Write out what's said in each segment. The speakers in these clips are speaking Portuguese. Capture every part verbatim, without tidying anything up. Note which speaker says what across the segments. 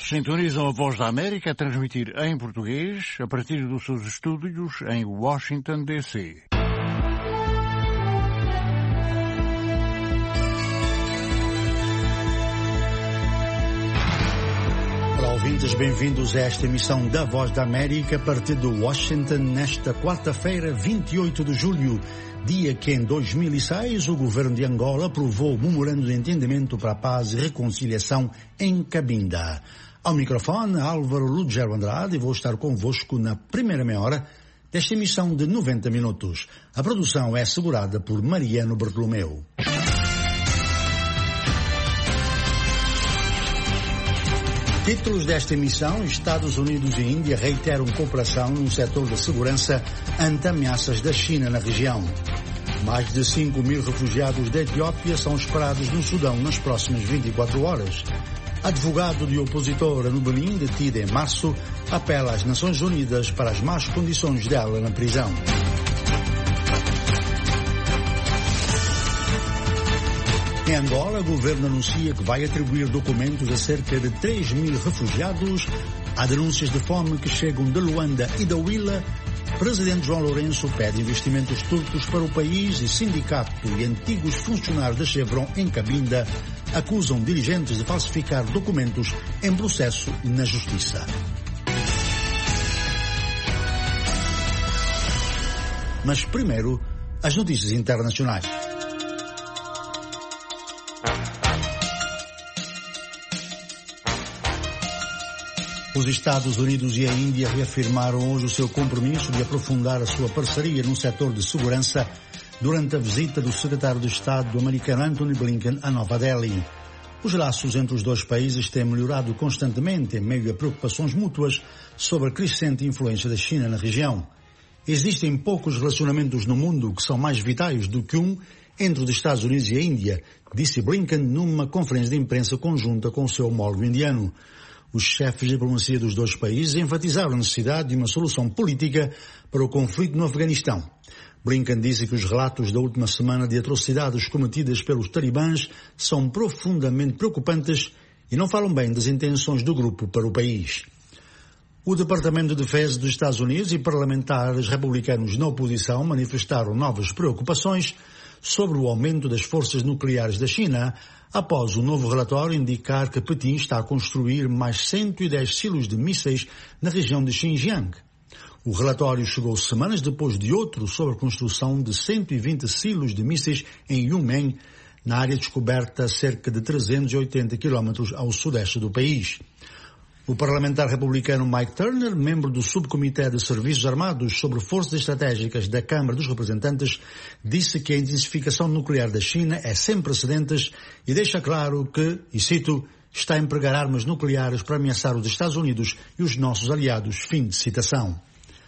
Speaker 1: Sintonizam a Voz da América a transmitir em português a partir dos seus estúdios em Washington, D C
Speaker 2: Olá, ouvintes, bem-vindos a esta emissão da Voz da América a partir de Washington nesta quarta-feira, vinte e oito de julho, dia que em dois mil e seis o governo de Angola aprovou o memorando de entendimento para a paz e reconciliação em Cabinda. Ao microfone, Álvaro Lugero Andrade, e vou estar convosco na primeira meia hora desta emissão de noventa minutos. A produção é assegurada por Mariano Bartolomeu. Títulos desta emissão: Estados Unidos e Índia reiteram cooperação no setor da segurança ante ameaças da China na região. Mais de cinco mil refugiados da Etiópia são esperados no Sudão nas próximas vinte e quatro horas. Advogado de opositora no Benin, detida em março, apela às Nações Unidas para as más condições dela na prisão. Em Angola, o governo anuncia que vai atribuir documentos a cerca de três mil refugiados. Há denúncias de fome que chegam de Luanda e da Huila. Presidente João Lourenço pede investimentos turcos para o país e sindicato e antigos funcionários da Chevron em Cabinda acusam dirigentes de falsificar documentos em processo na Justiça. Mas primeiro, as notícias internacionais. Os Estados Unidos e a Índia reafirmaram hoje o seu compromisso de aprofundar a sua parceria no setor de segurança durante a visita do secretário de Estado americano Antony Blinken a Nova Delhi. Os laços entre os dois países têm melhorado constantemente em meio a preocupações mútuas sobre a crescente influência da China na região. Existem poucos relacionamentos no mundo que são mais vitais do que um entre os Estados Unidos e a Índia, disse Blinken numa conferência de imprensa conjunta com o seu homólogo indiano. Os chefes de diplomacia dos dois países enfatizaram a necessidade de uma solução política para o conflito no Afeganistão. Blinken disse que os relatos da última semana de atrocidades cometidas pelos talibãs são profundamente preocupantes e não falam bem das intenções do grupo para o país. O Departamento de Defesa dos Estados Unidos e parlamentares republicanos na oposição manifestaram novas preocupações sobre o aumento das forças nucleares da China após o novo relatório indicar que Pequim está a construir mais cento e dez silos de mísseis na região de Xinjiang. O relatório chegou semanas depois de outro sobre a construção de cento e vinte silos de mísseis em Yunmen, na área descoberta a cerca de trezentos e oitenta quilômetros ao sudeste do país. O parlamentar republicano Mike Turner, membro do Subcomitê de Serviços Armados sobre Forças Estratégicas da Câmara dos Representantes, disse que a intensificação nuclear da China é sem precedentes e deixa claro que, e cito, está a empregar armas nucleares para ameaçar os Estados Unidos e os nossos aliados. Fim de citação.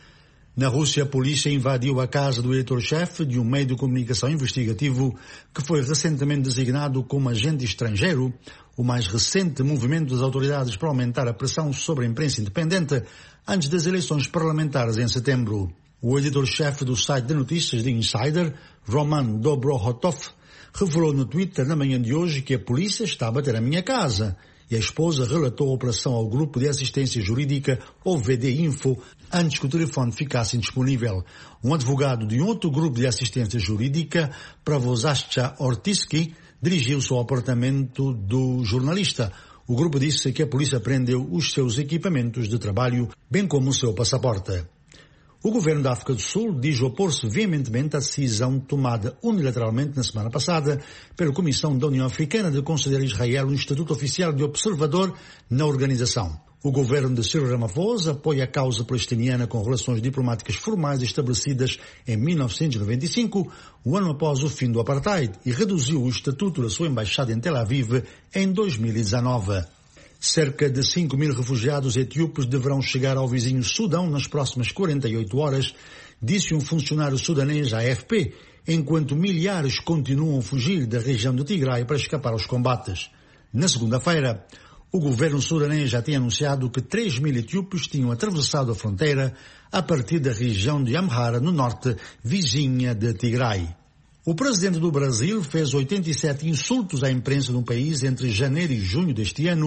Speaker 2: Na Rússia, a polícia invadiu a casa do editor-chefe de um meio de comunicação investigativo que foi recentemente designado como agente estrangeiro, o mais recente movimento das autoridades para aumentar a pressão sobre a imprensa independente antes das eleições parlamentares em setembro. O editor-chefe do site de notícias The Insider, Roman Dobrokhotov, revelou no Twitter na manhã de hoje que a polícia está a bater à minha casa. E a esposa relatou a operação ao Grupo de Assistência Jurídica, ou V D Info, antes que o telefone ficasse indisponível. Um advogado de um outro grupo de assistência jurídica, Pravozascha Ortiski, dirigiu-se ao apartamento do jornalista. O grupo disse que a polícia prendeu os seus equipamentos de trabalho, bem como o seu passaporte. O governo da África do Sul diz opor-se veementemente à decisão tomada unilateralmente na semana passada pela Comissão da União Africana de conceder a Israel um estatuto oficial de observador na organização. O governo de Cyril Ramaphosa apoia a causa palestiniana com relações diplomáticas formais estabelecidas em mil novecentos e noventa e cinco, um ano após o fim do apartheid, e reduziu o estatuto da sua embaixada em Tel Aviv em dois mil e dezenove. Cerca de cinco mil refugiados etíopes deverão chegar ao vizinho Sudão nas próximas quarenta e oito horas, disse um funcionário sudanês à A F P, enquanto milhares continuam a fugir da região de Tigray para escapar aos combates. Na segunda-feira, o governo sudanês já tinha anunciado que três mil etíopes tinham atravessado a fronteira a partir da região de Amhara, no norte, vizinha de Tigray. O presidente do Brasil fez oitenta e sete insultos à imprensa no país entre janeiro e junho deste ano,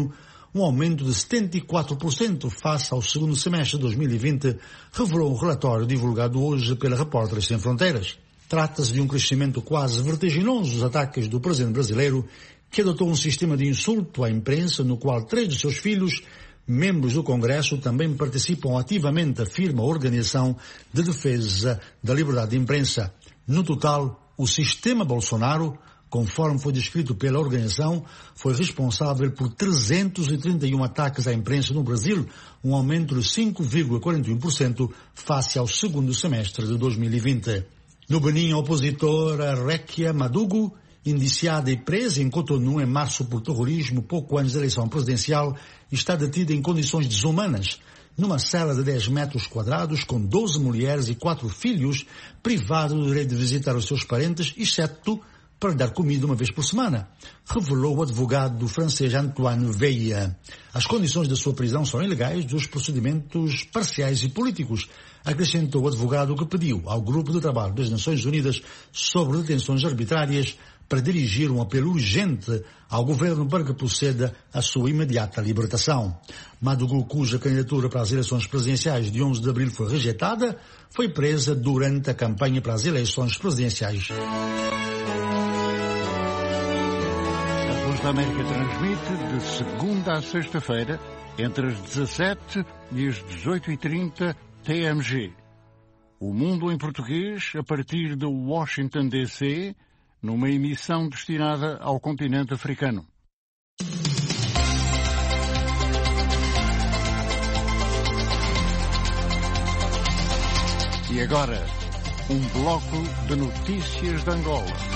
Speaker 2: um aumento de setenta e quatro por cento face ao segundo semestre de dois mil e vinte, revelou um relatório divulgado hoje pela Repórteres Sem Fronteiras. Trata-se de um crescimento quase vertiginoso dos ataques do presidente brasileiro, que adotou um sistema de insulto à imprensa no qual três de seus filhos, membros do Congresso, também participam ativamente, afirma a Organização de Defesa da Liberdade de Imprensa. No total, o sistema Bolsonaro, conforme foi descrito pela organização, foi responsável por trezentos e trinta e um ataques à imprensa no Brasil, um aumento de cinco vírgula quarenta e um por cento face ao segundo semestre de dois mil e vinte. No Benin, a opositora Rekia Madugu, indiciada e presa em Cotonou em março por terrorismo pouco antes da eleição presidencial, está detida em condições desumanas, numa cela de dez metros quadrados, com doze mulheres e quatro filhos, privado do direito de visitar os seus parentes, exceto para dar comida uma vez por semana, revelou o advogado francês Antoine Veilla. As condições da sua prisão são ilegais dos procedimentos parciais e políticos, acrescentou o advogado, que pediu ao Grupo de Trabalho das Nações Unidas sobre detenções arbitrárias para dirigir um apelo urgente ao governo para que proceda à sua imediata libertação. Madugu, cuja candidatura para as eleições presidenciais de onze de abril foi rejeitada, foi presa durante a campanha para as eleições presidenciais.
Speaker 1: A Voz da América transmite de segunda a sexta-feira, entre as dezassete e as dezoito e trinta T M G. O Mundo em Português, a partir de Washington, D C, numa emissão destinada ao continente africano. E agora, um bloco de notícias de Angola.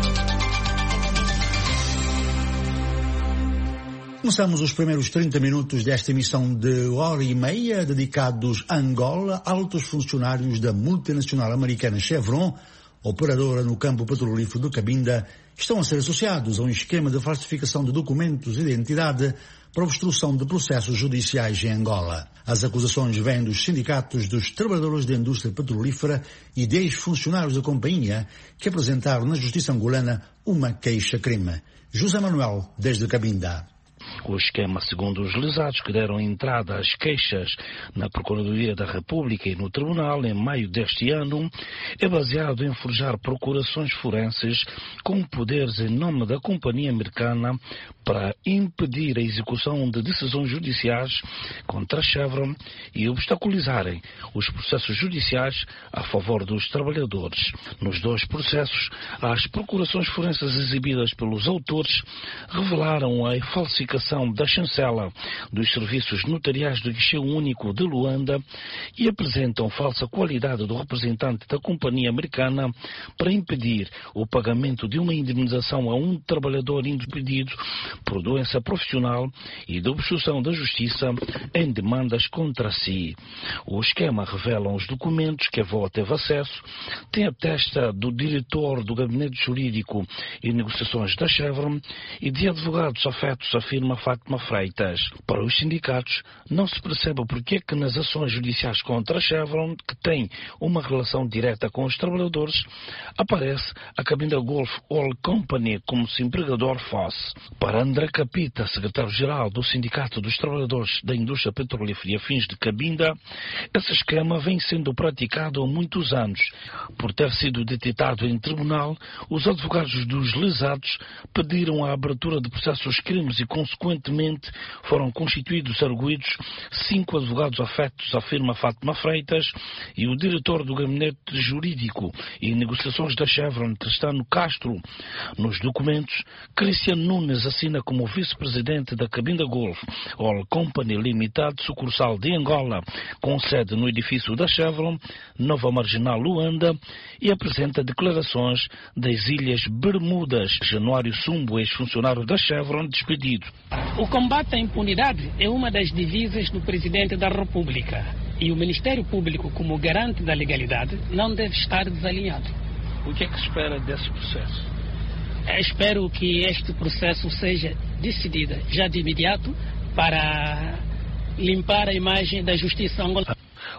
Speaker 2: Começamos os primeiros trinta minutos desta emissão de hora e meia dedicados a Angola. Altos funcionários da multinacional americana Chevron, operadora no campo petrolífero de Cabinda, estão a ser associados a um esquema de falsificação de documentos de identidade para obstrução de processos judiciais em Angola. As acusações vêm dos sindicatos dos trabalhadores da indústria petrolífera e de ex-funcionários da companhia, que apresentaram na justiça angolana uma queixa-crime. José Manuel, desde Cabinda.
Speaker 3: O esquema, segundo os lesados que deram entrada às queixas na Procuradoria da República e no Tribunal em maio deste ano, é baseado em forjar procurações forenses com poderes em nome da companhia americana para impedir a execução de decisões judiciais contra a Chevron e obstaculizarem os processos judiciais a favor dos trabalhadores. Nos dois processos, as procurações forenses exibidas pelos autores revelaram a falsificação da chancela dos serviços notariais do guichê único de Luanda e apresentam falsa qualidade do representante da companhia americana para impedir o pagamento de uma indemnização a um trabalhador impedido por doença profissional e de obstrução da justiça em demandas contra si. O esquema revela os documentos que a avó teve acesso, tem a testa do diretor do Gabinete Jurídico e Negociações da Chevron e de advogados afetos, afirma Fátima Freitas. Para os sindicatos, não se percebe porque é que nas ações judiciais contra a Chevron, que tem uma relação direta com os trabalhadores, aparece a Cabinda Gulf Oil Company como se empregador fosse. Para André Capita, secretário-geral do Sindicato dos Trabalhadores da Indústria Petrolífera e Afins de Cabinda, esse esquema vem sendo praticado há muitos anos. Por ter sido detectado em tribunal, os advogados dos lesados pediram a abertura de processos crimes e, consequentemente, foram constituídos arguidos cinco advogados afetos, afirma Fátima Freitas, e o diretor do Gabinete Jurídico e Negociações da Chevron, Tristano Castro. Nos documentos, Cristiano Nunes assina como vice-presidente da Cabinda Gulf Oil Company Limitada, sucursal de Angola, com sede no edifício da Chevron, Nova Marginal Luanda, e apresenta declarações das Ilhas Bermudas. Januário Sumbo, ex-funcionário da Chevron, despedido.
Speaker 4: O combate à impunidade é uma das divisas do Presidente da República e o Ministério Público, como garante da legalidade, não deve estar desalinhado.
Speaker 3: O que é que se espera desse processo?
Speaker 4: Eu espero que este processo seja decidido já de imediato para limpar a imagem da justiça angolana.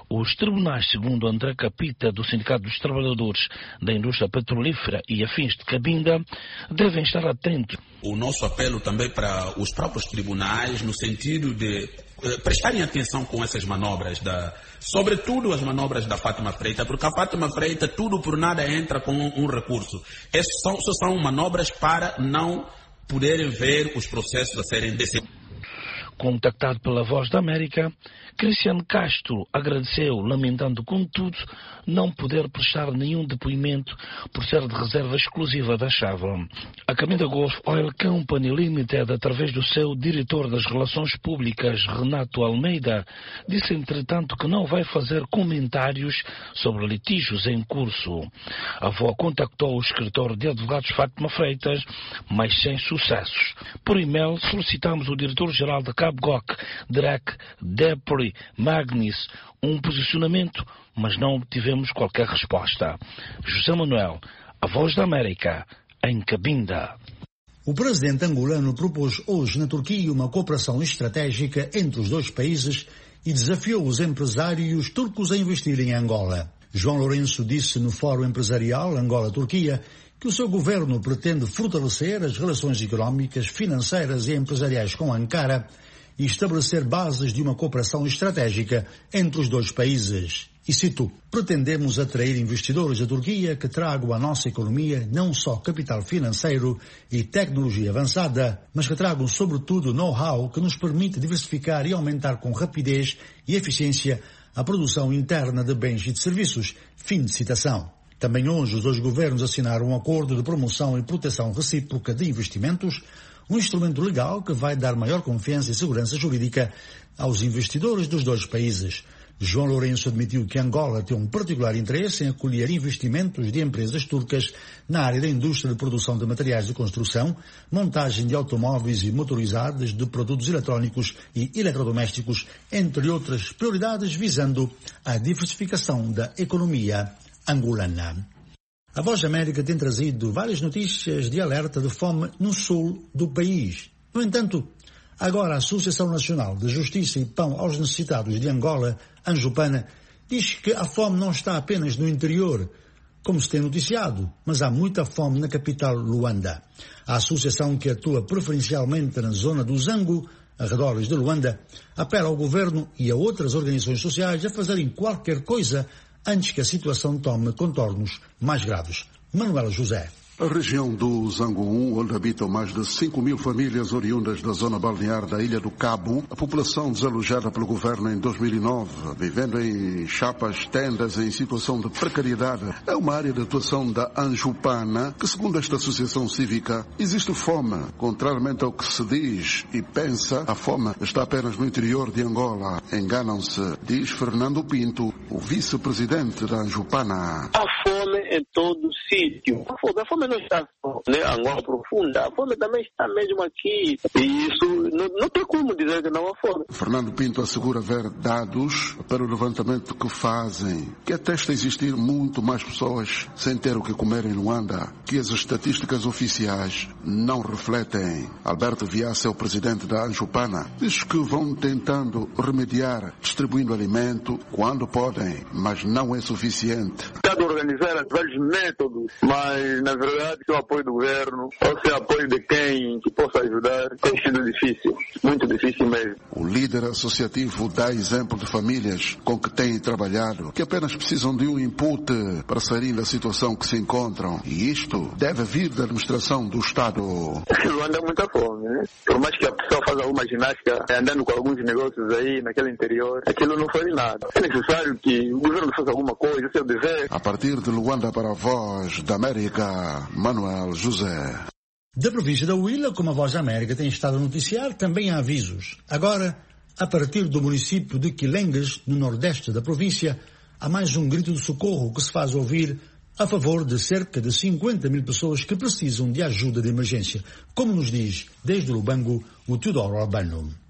Speaker 3: Os tribunais, segundo André Capita, do Sindicato dos Trabalhadores da Indústria Petrolífera e Afins de Cabinda, devem estar atentos.
Speaker 5: O nosso apelo também para os próprios tribunais, no sentido de eh, prestarem atenção com essas manobras, da, sobretudo as manobras da Fátima Freita, porque a Fátima Freita tudo por nada entra com um, um recurso. Essas são, são manobras para não poderem ver os processos a serem decididos.
Speaker 3: Contactado pela Voz da América, Cristiano Castro agradeceu, lamentando, contudo, não poder prestar nenhum depoimento por ser de reserva exclusiva da Chevron. A Cabinda Gulf Oil Company Limited, através do seu diretor das Relações Públicas, Renato Almeida, disse, entretanto, que não vai fazer comentários sobre litígios em curso. A V O contactou o escritório de advogados Fátima Freitas, mas sem sucessos. Por e-mail, solicitamos o diretor-geral da Cabgoc, Derek Depri Magnis, um posicionamento, mas não obtivemos qualquer resposta. José Manuel, a Voz da América, em Cabinda.
Speaker 2: O presidente angolano propôs hoje na Turquia uma cooperação estratégica entre os dois países e desafiou os empresários turcos a investir em Angola. João Lourenço disse no Fórum Empresarial Angola-Turquia que o seu governo pretende fortalecer as relações económicas, financeiras e empresariais com Ankara e estabelecer bases de uma cooperação estratégica entre os dois países. E cito, pretendemos atrair investidores da Turquia que tragam à nossa economia não só capital financeiro e tecnologia avançada, mas que tragam sobretudo know-how que nos permite diversificar e aumentar com rapidez e eficiência a produção interna de bens e de serviços. Fim de citação. Também hoje os dois governos assinaram um acordo de promoção e proteção recíproca de investimentos, um instrumento legal que vai dar maior confiança e segurança jurídica aos investidores dos dois países. João Lourenço admitiu que Angola tem um particular interesse em acolher investimentos de empresas turcas na área da indústria de produção de materiais de construção, montagem de automóveis e motorizadas, de produtos eletrónicos e eletrodomésticos, entre outras prioridades visando a diversificação da economia angolana. A Voz da América tem trazido várias notícias de alerta de fome no sul do país. No entanto, agora a Associação Nacional de Justiça e Pão aos Necessitados de Angola, Anjupana, diz que a fome não está apenas no interior, como se tem noticiado, mas há muita fome na capital Luanda. A associação, que atua preferencialmente na zona do Zango, arredores de Luanda, apela ao governo e a outras organizações sociais a fazerem qualquer coisa antes que a situação tome contornos mais graves. Manuel José.
Speaker 6: A região do Zango um, onde habitam mais de cinco mil famílias oriundas da zona balnear da Ilha do Cabo, a população desalojada pelo governo em dois mil e nove, vivendo em chapas, tendas, em situação de precariedade, é uma área de atuação da Anjupana, que, segundo esta associação cívica, existe fome. Contrariamente ao que se diz e pensa, a fome está apenas no interior de Angola. Enganam-se, diz Fernando Pinto, o vice-presidente da Anjupana.
Speaker 7: A fome em todo sítio. A fome, a fome não está só em né, Angola profunda, a fome também está mesmo aqui. E isso não, não tem como dizer que não há fome.
Speaker 6: Fernando Pinto assegura ver dados para o levantamento que fazem, que atesta existir muito mais pessoas sem ter o que comer em Luanda, que as estatísticas oficiais não refletem. Alberto Viaça é o presidente da Anjupana. Diz que vão tentando remediar, distribuindo alimento quando podem, mas não é suficiente.
Speaker 7: Está de organizar vários métodos, mas na verdade se o apoio do governo ou se o apoio de quem que possa ajudar tem sido difícil, muito difícil mesmo.
Speaker 6: O líder associativo dá exemplo de famílias com que têm trabalhado, que apenas precisam de um input para sair da situação que se encontram, e isto deve vir da administração do Estado.
Speaker 7: Luanda é muita fome, né? Por mais que a pessoa faça alguma ginástica andando com alguns negócios aí naquele interior, aquilo não faz nada. É necessário que o governo faça alguma coisa, seu dever.
Speaker 6: A partir de Luanda para a Voz da América, Manuel José.
Speaker 2: Da província da Huila, como a Voz da América tem estado a noticiar, também há avisos. Agora, a partir do município de Quilengues, no nordeste da província, há mais um grito de socorro que se faz ouvir a favor de cerca de cinquenta mil pessoas que precisam de ajuda de emergência, como nos diz desde Lubango o Teodoro Albano.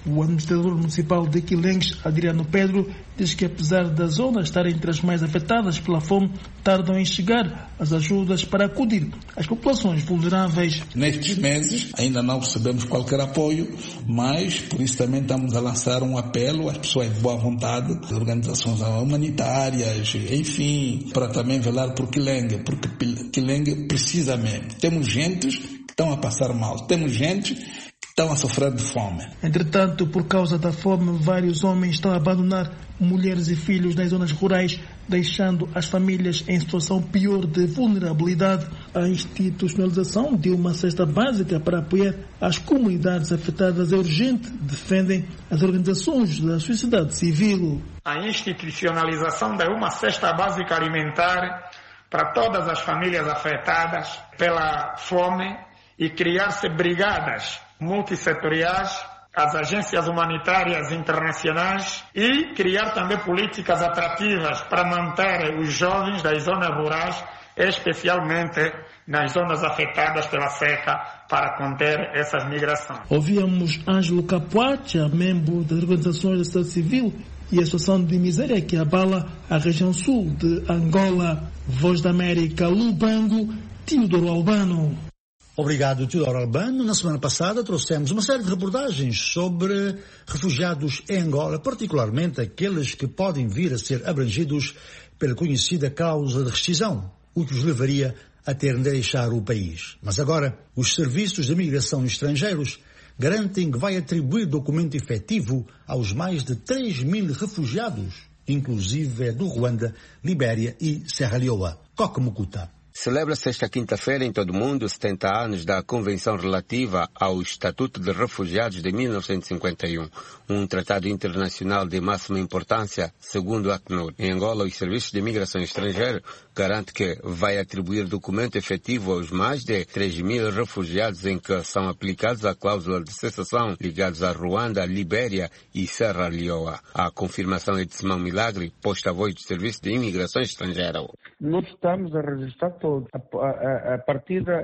Speaker 8: O administrador municipal de Quilengues, Adriano Pedro, diz que apesar das zonas estarem entre as mais afetadas pela fome, tardam em chegar as ajudas para acudir às populações vulneráveis.
Speaker 9: Nestes meses ainda não recebemos qualquer apoio, mas por isso também estamos a lançar um apelo às pessoas de boa vontade, organizações humanitárias, enfim, para também velar por Quilengue, porque Quilengue precisamente temos gentes que estão a passar mal, temos gente que estão a sofrer de fome.
Speaker 8: Entretanto, por causa da fome, vários homens estão a abandonar mulheres e filhos nas zonas rurais, deixando as famílias em situação pior de vulnerabilidade. A institucionalização de uma cesta básica para apoiar as comunidades afetadas é urgente, defendem as organizações da sociedade civil.
Speaker 10: A institucionalização de uma cesta básica alimentar para todas as famílias afetadas pela fome e criar-se brigadas multissetoriais, as agências humanitárias internacionais e criar também políticas atrativas para manter os jovens das zonas rurais, especialmente nas zonas afetadas pela seca, para conter essas migrações.
Speaker 8: Ouvíamos Ângelo Capuacha, membro das organizações da sociedade civil e a situação de miséria que abala a região sul de Angola. Voz da América, Lubango, Teodoro Albano.
Speaker 2: Obrigado, Teodoro Albano. Na semana passada trouxemos uma série de reportagens sobre refugiados em Angola, particularmente aqueles que podem vir a ser abrangidos pela conhecida cláusula de rescisão, o que os levaria a terem de deixar o país. Mas agora, os serviços de imigração de estrangeiros garantem que vai atribuir documento efetivo aos mais de três mil refugiados, inclusive do Ruanda, Libéria e Serra Leoa. Coque Mukuta.
Speaker 11: Celebra-se esta quinta-feira em todo o mundo setenta anos da Convenção relativa ao Estatuto de Refugiados de mil novecentos e cinquenta e um, um tratado internacional de máxima importância, segundo a Acnur. Em Angola, os serviços de imigração estrangeira garante que vai atribuir documento efetivo aos mais de três mil refugiados em que são aplicados a cláusula de cessação ligados a Ruanda, Libéria e Serra Leoa. A confirmação é de Simão Milagre, posta-voz do Serviço de Imigração Estrangeira.
Speaker 12: Nós estamos a registrar todo. A, a, a partir da, a,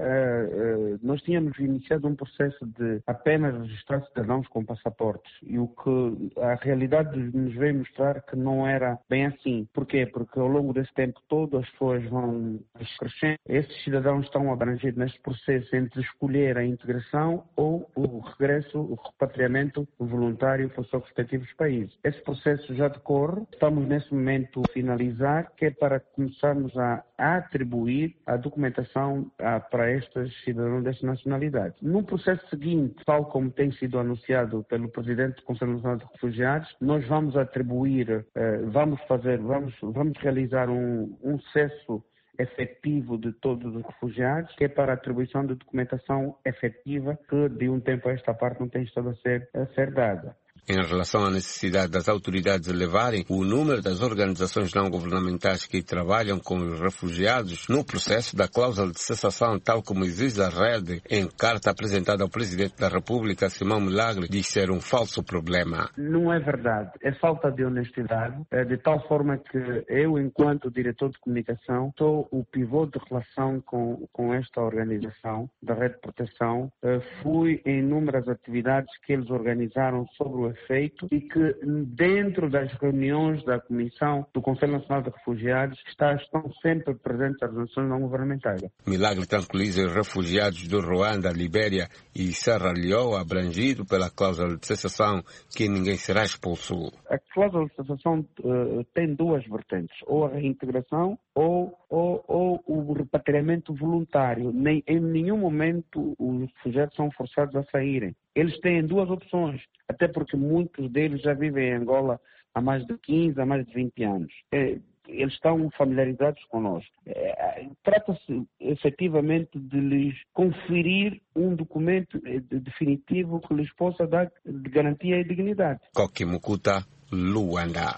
Speaker 12: a, nós tínhamos iniciado um processo de apenas registrar cidadãos com passaportes e o que a realidade nos veio mostrar que não era bem assim. Porquê? Porque ao longo desse tempo todo as pessoas vão crescendo. Esses cidadãos estão abrangidos neste processo entre escolher a integração ou o regresso, o repatriamento voluntário para os seus respectivos países. Esse processo já decorre. Estamos nesse momento a finalizar, que é para começarmos a, a atribuir a documentação ah, para estes cidadãos desta nacionalidade. No processo seguinte, tal como tem sido anunciado pelo Presidente do Conselho Nacional de Refugiados, nós vamos atribuir, eh, vamos fazer, vamos, vamos realizar um, um cesso efetivo de todos os refugiados, que é para a atribuição de documentação efetiva que de um tempo a esta parte não tem estado a ser, a ser dada.
Speaker 11: Em relação à necessidade das autoridades elevarem o número das organizações não governamentais que trabalham com os refugiados no processo da cláusula de cessação, tal como exige a rede, em carta apresentada ao Presidente da República, Simão Milagre, diz ser um falso problema.
Speaker 12: Não é verdade. É falta de honestidade, de tal forma que eu, enquanto diretor de comunicação, sou o pivô de relação com, com esta organização da Rede de Proteção. Fui em inúmeras atividades que eles organizaram sobre o efeito e que dentro das reuniões da Comissão do Conselho Nacional de Refugiados está, estão sempre presentes as organizações não governamentais.
Speaker 11: Milagre tranquiliza os refugiados do Ruanda, Libéria e Serra Leoa abrangidos pela cláusula de cessação, que ninguém será expulso.
Speaker 12: A cláusula de cessação uh, tem duas vertentes, ou a reintegração ou, ou, ou o repatriamento voluntário. Nem, em nenhum momento os refugiados são forçados a saírem. Eles têm duas opções, até porque muitos deles já vivem em Angola há mais de quinze, há mais de vinte anos. É, eles estão familiarizados connosco. É, trata-se efetivamente de lhes conferir um documento definitivo que lhes possa dar de garantia e dignidade.
Speaker 11: Coque Mukuta, Luanda.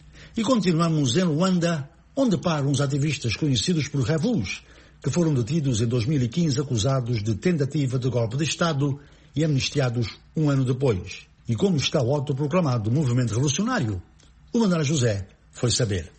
Speaker 2: E continuamos em Luanda, onde param os ativistas conhecidos por Revuls, que foram detidos em dois mil e quinze acusados de tentativa de golpe de Estado e amnistiados um ano depois. E como está o autoproclamado movimento revolucionário? O Manuel José foi saber.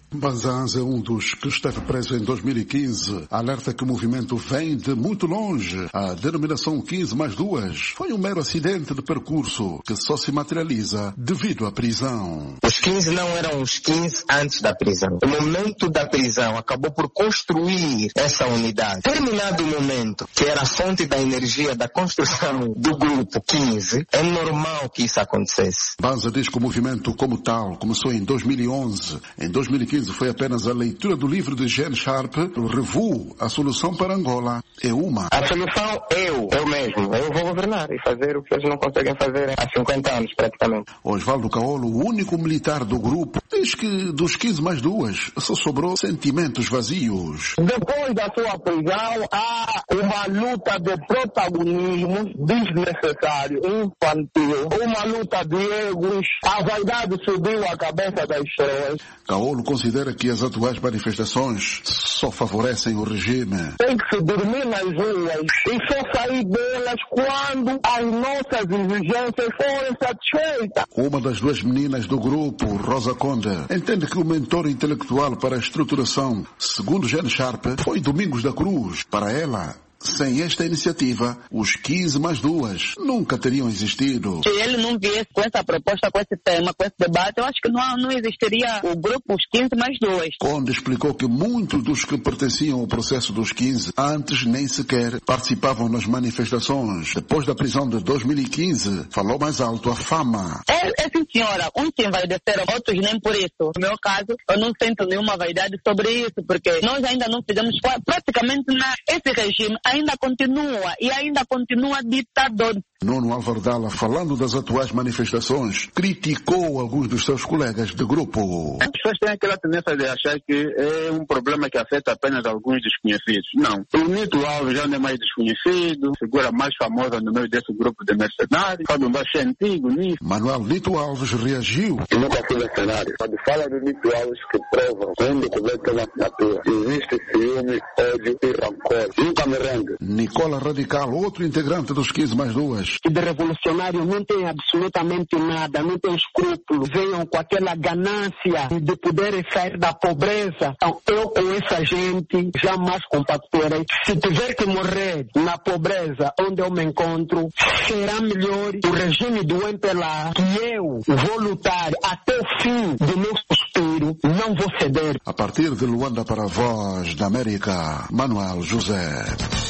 Speaker 6: Banzans é um dos que esteve preso em dois mil e quinze. Alerta que o movimento vem de muito longe. A denominação quinze mais duas foi um mero acidente de percurso que só se materializa devido à prisão.
Speaker 13: Os quinze não eram os quinze antes da prisão. O momento da prisão acabou por construir essa unidade. Terminado o momento, que era a fonte da energia da construção do grupo quinze, é normal que isso acontecesse.
Speaker 6: Banza diz que o movimento como tal começou em dois mil e onze. Em dois mil e quinze foi apenas a leitura do livro de Jean Sharp, o Revu, a solução para Angola é uma.
Speaker 13: A solução é eu, eu mesmo. Eu vou governar e fazer o que eles não conseguem fazer há cinquenta anos praticamente.
Speaker 6: Osvaldo Caolo, o único militar do grupo, diz que dos quinze mais duas só sobrou sentimentos vazios.
Speaker 14: Depois da sua prisão há uma luta de protagonismo desnecessário, infantil, uma luta de egos, a vaidade subiu a cabeça das pessoas.
Speaker 6: Caolo considera que as atuais manifestações só favorecem o regime.
Speaker 14: Tem que se dormir nas ruas e só sair delas quando as nossas exigências forem satisfeitas.
Speaker 6: Uma das duas meninas do grupo, Rosa Conde, entende que o mentor intelectual para a estruturação, segundo Jean Sharp, foi Domingos da Cruz. Para ela, sem esta iniciativa, os quinze mais duas nunca teriam existido.
Speaker 15: Se ele não viesse com essa proposta, com esse tema, com esse debate, eu acho que não, não existiria o grupo Os quinze mais duas.
Speaker 6: Conde explicou que muitos dos que pertenciam ao processo dos quinze antes nem sequer participavam nas manifestações. Depois da prisão de dois mil e quinze, falou mais alto a fama.
Speaker 15: É, é sim, senhora. Uns se envaideceram, outros nem por isso. No meu caso, eu não sinto nenhuma vaidade sobre isso, porque nós ainda não fizemos praticamente nada. Esse regime ainda continua e ainda continua ditador.
Speaker 6: Nuno Álvaro Dalla, falando das atuais manifestações, criticou alguns dos seus colegas de grupo.
Speaker 16: As pessoas têm aquela tendência de achar que é um problema que afeta apenas alguns desconhecidos. Não. O Nito Alves já não é mais desconhecido, figura mais famosa no meio desse grupo de mercenários, Fábio Baixo é antigo nisso.
Speaker 6: Manuel Nito Alves reagiu.
Speaker 7: Eu nunca fui mercenário. Quando fala do Nito Alves que prova um documento na assinatura, existe ciúme, ódio e rancor. Nunca me rende.
Speaker 6: Nicola Radical, outro integrante dos quinze mais duas.
Speaker 14: Que de revolucionário não tem absolutamente nada, não tem escrúpulos, venham com aquela ganância de poderem sair da pobreza. Então, eu com essa gente jamais compactuarei. Se tiver que morrer na pobreza onde eu me encontro, será melhor o regime do M P L A que eu vou lutar até o fim do meu suspiro, não vou ceder.
Speaker 6: A partir de Luanda para a Voz da América, Manuel José.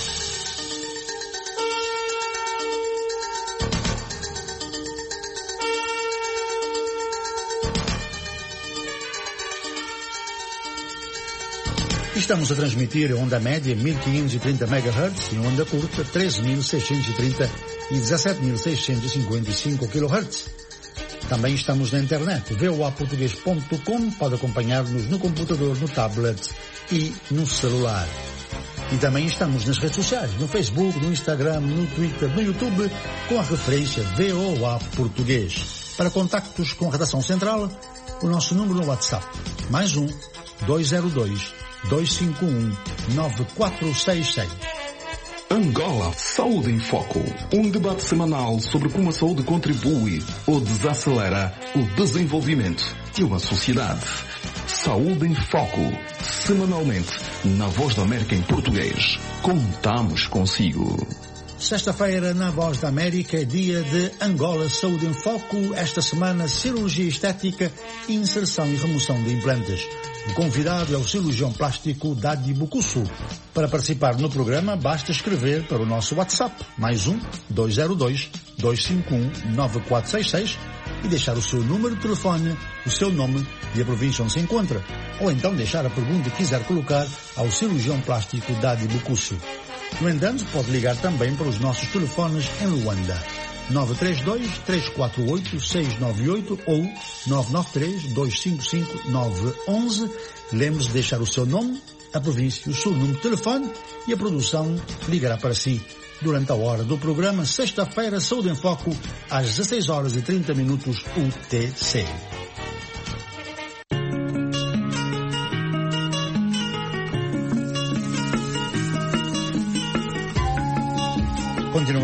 Speaker 2: Estamos a transmitir onda média mil quinhentos e trinta megahertz e onda curta treze mil seiscentos e trinta e dezessete mil seiscentos e cinquenta e cinco kilohertz. Também estamos na internet, v o a português ponto com, pode acompanhar-nos no computador, no tablet e no celular. E também estamos nas redes sociais, no Facebook, no Instagram, no Twitter, no YouTube, com a referência V O A Português. Para contactos com a redação central, o nosso número no WhatsApp, mais um, dois zero dois, dois cinco um, nove quatro seis seis.
Speaker 17: Angola Saúde em Foco. Um debate semanal sobre como a saúde contribui ou desacelera o desenvolvimento de uma sociedade. Saúde em Foco. Semanalmente, na Voz da América em português. Contamos consigo.
Speaker 2: Sexta-feira, na Voz da América, é dia de Angola Saúde em Foco. Esta semana, cirurgia estética, inserção e remoção de implantes. O convidado é o cirurgião plástico Dadi Bukusu. Para participar no programa, basta escrever para o nosso WhatsApp, mais um, dois zero dois, dois cinco um, nove quatro seis seis, e deixar o seu número de telefone, o seu nome e a província onde se encontra. Ou então deixar a pergunta que quiser colocar ao cirurgião plástico Dadi Bukusu. No entanto, pode ligar também para os nossos telefones em Luanda. nove três dois, três quatro oito, seis nove oito ou nove nove três, dois cinco cinco, nove um um. Lembre-se de deixar o seu nome, a província, o seu número de telefone e a produção ligará para si durante a hora do programa Sexta-feira Saúde em Foco às dezesseis horas e trinta minutos U T C.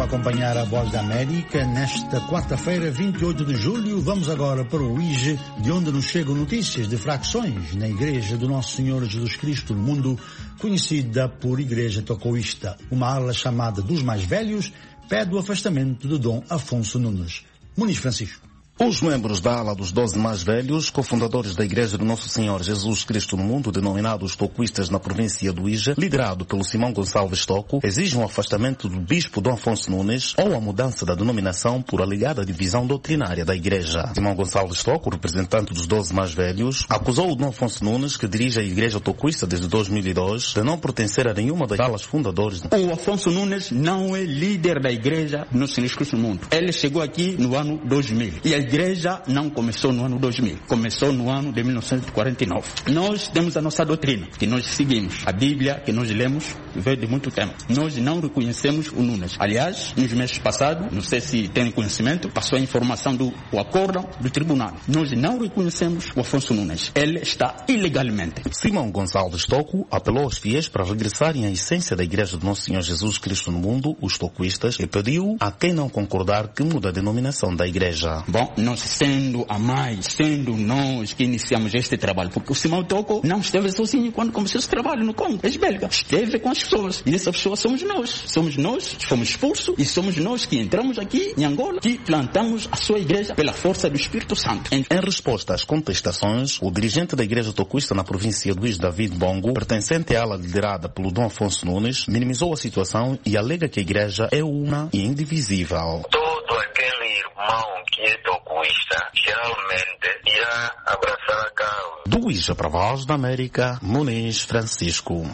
Speaker 2: a acompanhar a Voz da América nesta quarta-feira, vinte e oito de julho. Vamos agora para o I G E, de onde nos chegam notícias de fracções na Igreja do Nosso Senhor Jesus Cristo no Mundo, conhecida por Igreja Tocoísta. Uma ala chamada dos mais velhos pede o afastamento de Dom Afonso Nunes. Muniz Francisco.
Speaker 18: Os membros da ala dos doze mais velhos, cofundadores da Igreja do Nosso Senhor Jesus Cristo no Mundo, denominados tocoístas na província do I G E, liderado pelo Simão Gonçalves Toco, exigem o afastamento do bispo Dom Afonso Nunes ou a mudança da denominação por alegada divisão doutrinária da Igreja. Simão Gonçalves Toco, representante dos doze mais velhos, acusou o Dom Afonso Nunes, que dirige a Igreja tocoísta desde dois mil e dois, de não pertencer a nenhuma das alas fundadoras.
Speaker 19: O Afonso Nunes não é líder da Igreja do Nosso Senhor Cristo no Mundo. Ele chegou aqui no ano dois mil. E a igreja não começou no ano dois mil, começou no ano de mil novecentos e quarenta e nove. Nós temos a nossa doutrina, que nós seguimos. A Bíblia, que nós lemos, veio de muito tempo. Nós não reconhecemos o Nunes. Aliás, nos meses passados, não sei se tem conhecimento, passou a informação do o acórdão do tribunal. Nós não reconhecemos o Afonso Nunes. Ele está ilegalmente.
Speaker 18: Simão Gonçalves Toco apelou aos fiéis para regressarem à essência da Igreja do Nosso Senhor Jesus Cristo no Mundo, os tocoístas, e pediu a quem não concordar que mude a denominação da Igreja.
Speaker 19: Bom, nós sendo a mais, sendo nós que iniciamos este trabalho, porque o Simão Toco não esteve sozinho quando começou esse trabalho no Congo, ex-belga, esteve com as pessoas, e essas pessoas somos nós, somos nós que fomos expulsos, e somos nós que entramos aqui em Angola, que plantamos a sua igreja pela força do Espírito Santo.
Speaker 18: Em, em resposta às contestações, o dirigente da Igreja tocoísta na província do I G E, David Bongo, pertencente à ala liderada pelo Dom Afonso Nunes, minimizou a situação e alega que a Igreja é uma e indivisível.
Speaker 20: Todo aquele irmão que é tocoísta, geralmente irá abraçar a causa.
Speaker 18: Do I G E para a Voz da América, Muniz Francisco.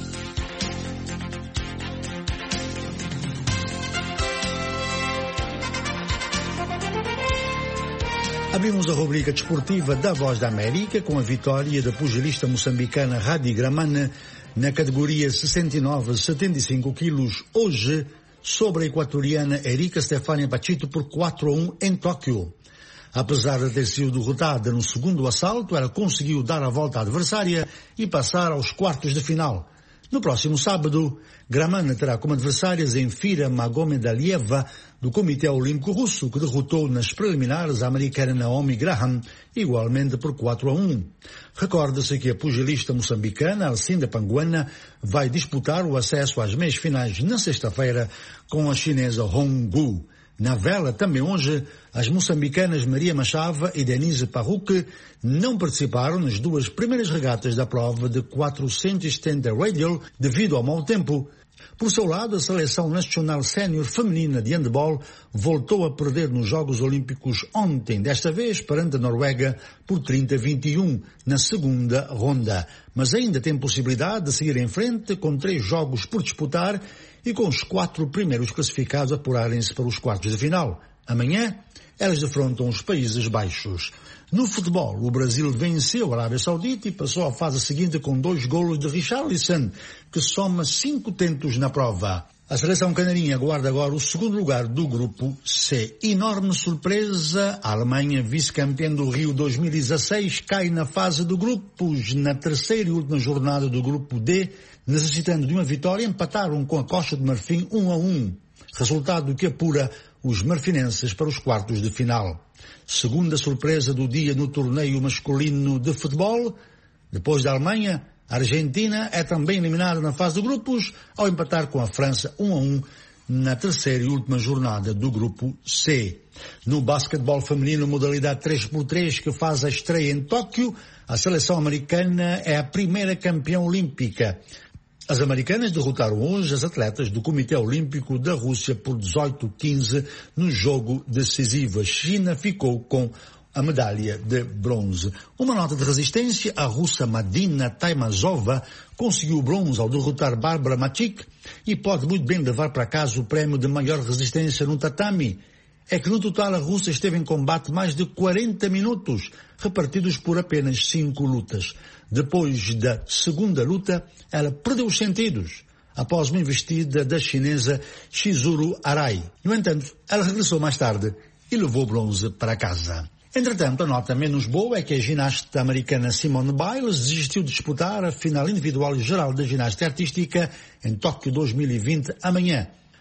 Speaker 2: Abrimos a rubrica desportiva da Voz da América com a vitória da pugilista moçambicana Hadi Gramane na categoria sessenta e nove a setenta e cinco quilos, hoje sobre a equatoriana Erika Stefania Pachito por quatro a um em Tóquio. Apesar de ter sido derrotada no segundo assalto, ela conseguiu dar a volta à adversária e passar aos quartos de final. No próximo sábado, Gramane terá como adversárias Enfira Magomedalieva, do Comitê Olímpico Russo, que derrotou nas preliminares a americana Naomi Graham, igualmente por quatro a um. Recorda-se que a pugilista moçambicana Alcinda Panguana vai disputar o acesso às meias finais na sexta-feira com a chinesa Hong Gu. Na vela, também hoje, as moçambicanas Maria Machava e Denise Parruque não participaram nas duas primeiras regatas da prova de quatrocentos e setenta radial devido ao mau tempo. Por seu lado, a Seleção Nacional Sénior Feminina de Handball voltou a perder nos Jogos Olímpicos ontem, desta vez perante a Noruega por trinta a vinte e um na segunda ronda. Mas ainda tem possibilidade de seguir em frente com três jogos por disputar e com os quatro primeiros classificados apurarem-se para os quartos de final. Amanhã, elas defrontam os Países Baixos. No futebol, o Brasil venceu a Arábia Saudita e passou à fase seguinte com dois golos de Richarlison, que soma cinco tentos na prova. A seleção canarinha aguarda agora o segundo lugar do grupo C. Enorme surpresa, a Alemanha, vice-campeã do Rio dois mil e dezasseis, cai na fase de grupos na terceira e última jornada do grupo D, necessitando de uma vitória, empataram com a Costa de Marfim um a um. Resultado que apura os marfinenses para os quartos de final. Segunda surpresa do dia no torneio masculino de futebol. Depois da Alemanha, a Argentina é também eliminada na fase de grupos ao empatar com a França um a um na terceira e última jornada do grupo C. No basquetebol feminino, modalidade três por três, que faz a estreia em Tóquio, a seleção americana é a primeira campeã olímpica. As americanas derrotaram hoje as atletas do Comitê Olímpico da Rússia por dezoito a quinze no jogo decisivo. A China ficou com a medalha de bronze. Uma nota de resistência, a russa Madina Taimazova conseguiu bronze ao derrotar Bárbara Machik e pode muito bem levar para casa o prémio de maior resistência no tatame. É que no total a russa esteve em combate mais de quarenta minutos, repartidos por apenas cinco lutas. Depois da segunda luta, ela perdeu os sentidos após uma investida da chinesa Chizuru Arai. No entanto, ela regressou mais tarde e levou bronze para casa. Entretanto, a nota menos boa é que a ginasta americana Simone Biles desistiu de disputar a final individual e geral da ginástica artística em Tóquio dois mil e vinte amanhã.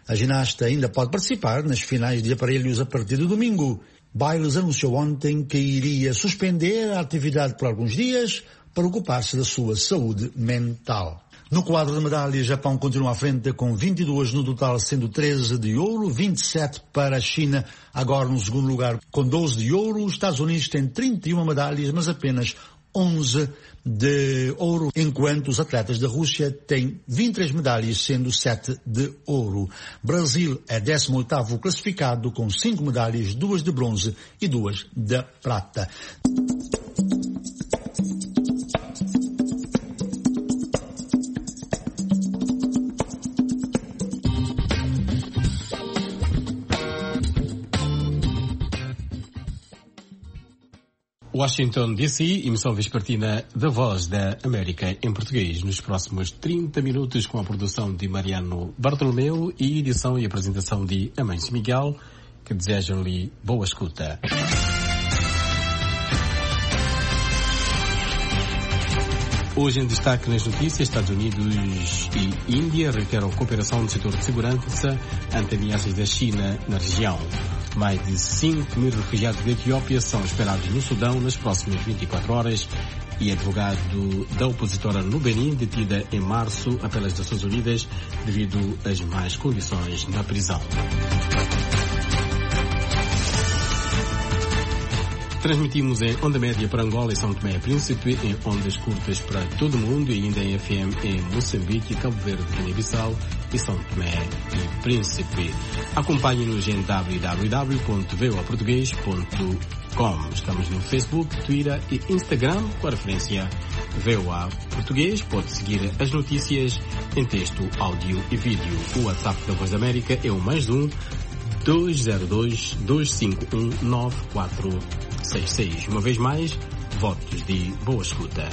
Speaker 2: A ginasta ainda pode participar nas finais de aparelhos a partir do domingo. Biles anunciou ontem que iria suspender a atividade por alguns dias para ocupar-se da sua saúde mental. No quadro de medalhas, Japão continua à frente com vinte e duas no total, sendo treze de ouro, vinte e sete para a China, agora no segundo lugar com doze de ouro. Os Estados Unidos têm trinta e uma medalhas, mas apenas onze de ouro, enquanto os atletas da Rússia têm vinte e três medalhas, sendo sete de ouro. Brasil é décimo oitavo classificado com cinco medalhas, duas de bronze e duas de prata.
Speaker 21: Washington, D C, emissão vespertina da Voz da América em português, nos próximos trinta minutos, com a produção de Mariano Bartolomeu e edição e apresentação de Amâncio Miguel, que desejam-lhe boa escuta. Hoje em destaque nas notícias, Estados Unidos e Índia requerem cooperação no setor de segurança ante ameaças da China na região. Mais de cinco mil refugiados da Etiópia são esperados no Sudão nas próximas vinte e quatro horas e advogado da opositora no Benin, detida em março pelas Nações Unidas devido às más condições na prisão. Transmitimos em onda média para Angola e São Tomé e Príncipe, em ondas curtas para todo o mundo e ainda em F M em Moçambique, Cabo Verde, Guiné-Bissau e São Tomé e Príncipe. Acompanhe-nos em w w w ponto voa português ponto com. Estamos no Facebook, Twitter e Instagram com a referência VOA Português. Pode seguir as notícias em texto, áudio e vídeo. O WhatsApp da Voz da América é o mais um dois zero dois, dois cinco um, nove quatro seis seis. Uma vez mais, votos de boa escuta.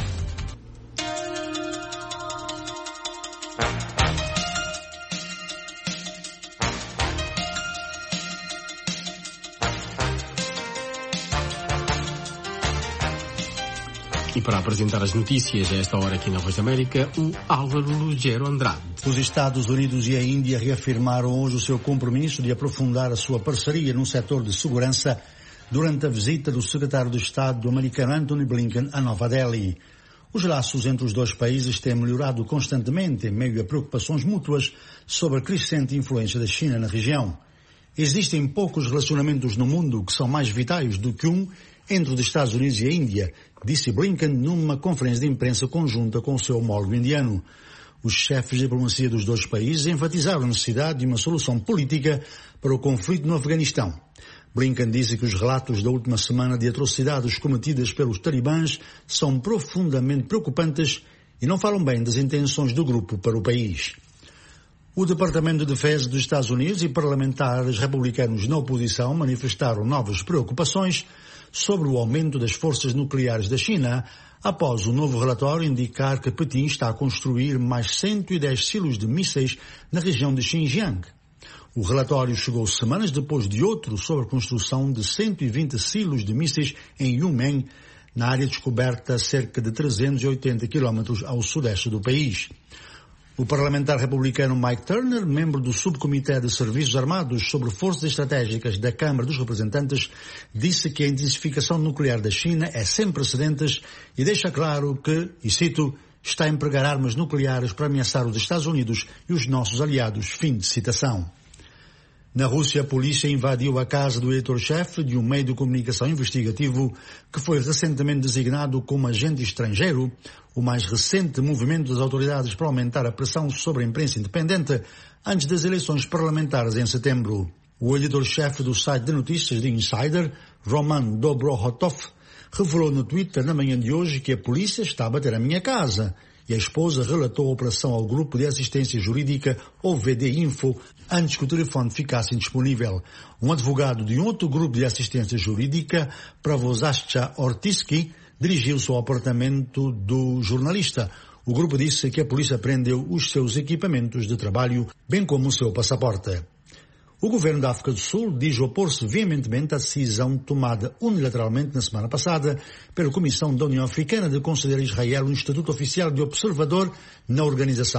Speaker 21: E para apresentar as notícias a esta hora aqui na Voz da América, o Álvaro Lugero Andrade.
Speaker 2: Os Estados Unidos e a Índia reafirmaram hoje o seu compromisso de aprofundar a sua parceria no setor de segurança durante a visita do secretário de Estado americano Antony Blinken a Nova Delhi. Os laços entre os dois países têm melhorado constantemente em meio a preocupações mútuas sobre a crescente influência da China na região. Existem poucos relacionamentos no mundo que são mais vitais do que um entre os Estados Unidos e a Índia, disse Blinken numa conferência de imprensa conjunta com o seu homólogo indiano. Os chefes de diplomacia dos dois países enfatizaram a necessidade de uma solução política para o conflito no Afeganistão. Blinken disse que os relatos da última semana de atrocidades cometidas pelos talibãs são profundamente preocupantes e não falam bem das intenções do grupo para o país. O Departamento de Defesa dos Estados Unidos e parlamentares republicanos na oposição manifestaram novas preocupações sobre o aumento das forças nucleares da China após o novo relatório indicar que Pequim está a construir mais cento e dez silos de mísseis na região de Xinjiang. O relatório chegou semanas depois de outro sobre a construção de cento e vinte silos de mísseis em Yunmen, na área descoberta a cerca de trezentos e oitenta quilómetros ao sudeste do país. O parlamentar republicano Mike Turner, membro do Subcomitê de Serviços Armados sobre Forças Estratégicas da Câmara dos Representantes, disse que a intensificação nuclear da China é sem precedentes e deixa claro que, e cito, está a empregar armas nucleares para ameaçar os Estados Unidos e os nossos aliados. Fim de citação. Na Rússia, a polícia invadiu a casa do editor-chefe de um meio de comunicação investigativo que foi recentemente designado como agente estrangeiro, o mais recente movimento das autoridades para aumentar a pressão sobre a imprensa independente antes das eleições parlamentares em setembro. O editor-chefe do site de notícias The Insider, Roman Dobrokhotov, revelou no Twitter na manhã de hoje que a polícia está a bater a minha casa. E a esposa relatou a operação ao grupo de assistência jurídica, ou V D Info, antes que o telefone ficasse indisponível. Um advogado de um outro grupo de assistência jurídica, Pravozascha Ortiski, dirigiu-se ao apartamento do jornalista. O grupo disse que a polícia prendeu os seus equipamentos de trabalho, bem como o seu passaporte. O governo da África do Sul diz opor-se veementemente à decisão tomada unilateralmente na semana passada pela Comissão da União Africana de conceder a Israel um estatuto oficial de observador na organização.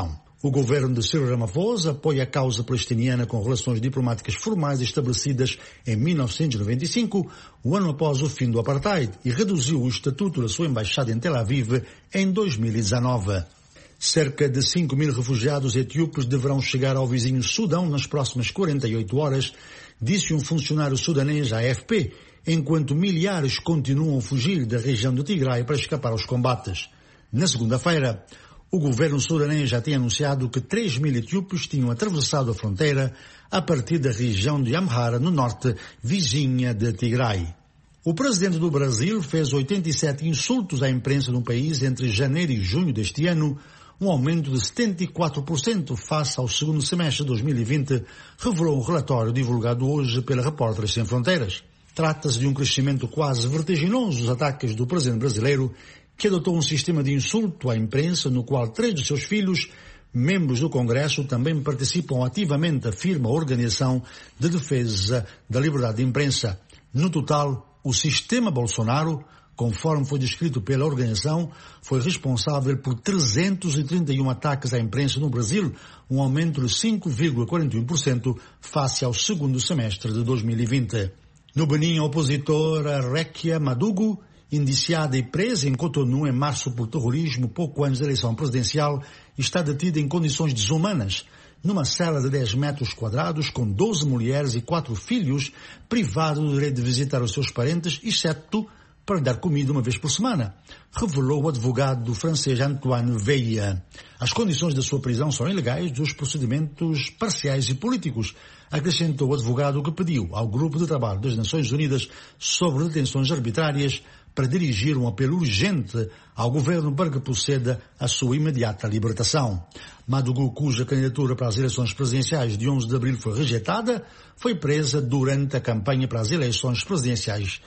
Speaker 2: O governo de Cyril Ramaphosa apoia a causa palestiniana com relações diplomáticas formais estabelecidas em mil novecentos e noventa e cinco, o ano após o fim do apartheid, e reduziu o estatuto da sua embaixada em Tel Aviv em dois mil e dezenove. Cerca de cinco mil refugiados etíopes deverão chegar ao vizinho Sudão nas próximas quarenta e oito horas, disse um funcionário sudanês à A F P, enquanto milhares continuam a fugir da região do Tigray para escapar aos combates. Na segunda-feira, o governo sudanês já tinha anunciado que três mil etíopes tinham atravessado a fronteira a partir da região de Amhara, no norte, vizinha de Tigray. O presidente do Brasil fez oitenta e sete insultos à imprensa no país entre janeiro e junho deste ano, um aumento de setenta e quatro por cento face ao segundo semestre de dois mil e vinte, revelou um relatório divulgado hoje pela Repórteres Sem Fronteiras. Trata-se de um crescimento quase vertiginoso dos ataques do presidente brasileiro, que adotou um sistema de insulto à imprensa no qual três de seus filhos, membros do Congresso, também participam ativamente, afirma a Organização de Defesa da Liberdade de Imprensa. No total, o sistema Bolsonaro, conforme foi descrito pela organização, foi responsável por trezentos e trinta e um ataques à imprensa no Brasil, um aumento de cinco vírgula quarenta e um por cento face ao segundo semestre de dois mil e vinte. No Benin, a opositora Rekia Madugu, indiciada e presa em Cotonou em março por terrorismo pouco antes da eleição presidencial, está detida em condições desumanas, numa cela de dez metros quadrados, com doze mulheres e quatro filhos, privado do direito de visitar os seus parentes, exceto para dar comida uma vez por semana, revelou o advogado francês Antoine Veilla. As condições da sua prisão são ilegais dos procedimentos parciais e políticos, acrescentou o advogado, que pediu ao Grupo de Trabalho das Nações Unidas sobre detenções arbitrárias para dirigir um apelo urgente ao governo para que proceda à sua imediata libertação. Madugu, cuja candidatura para as eleições presidenciais de onze de abril foi rejeitada, foi presa durante a campanha para as eleições presidenciais.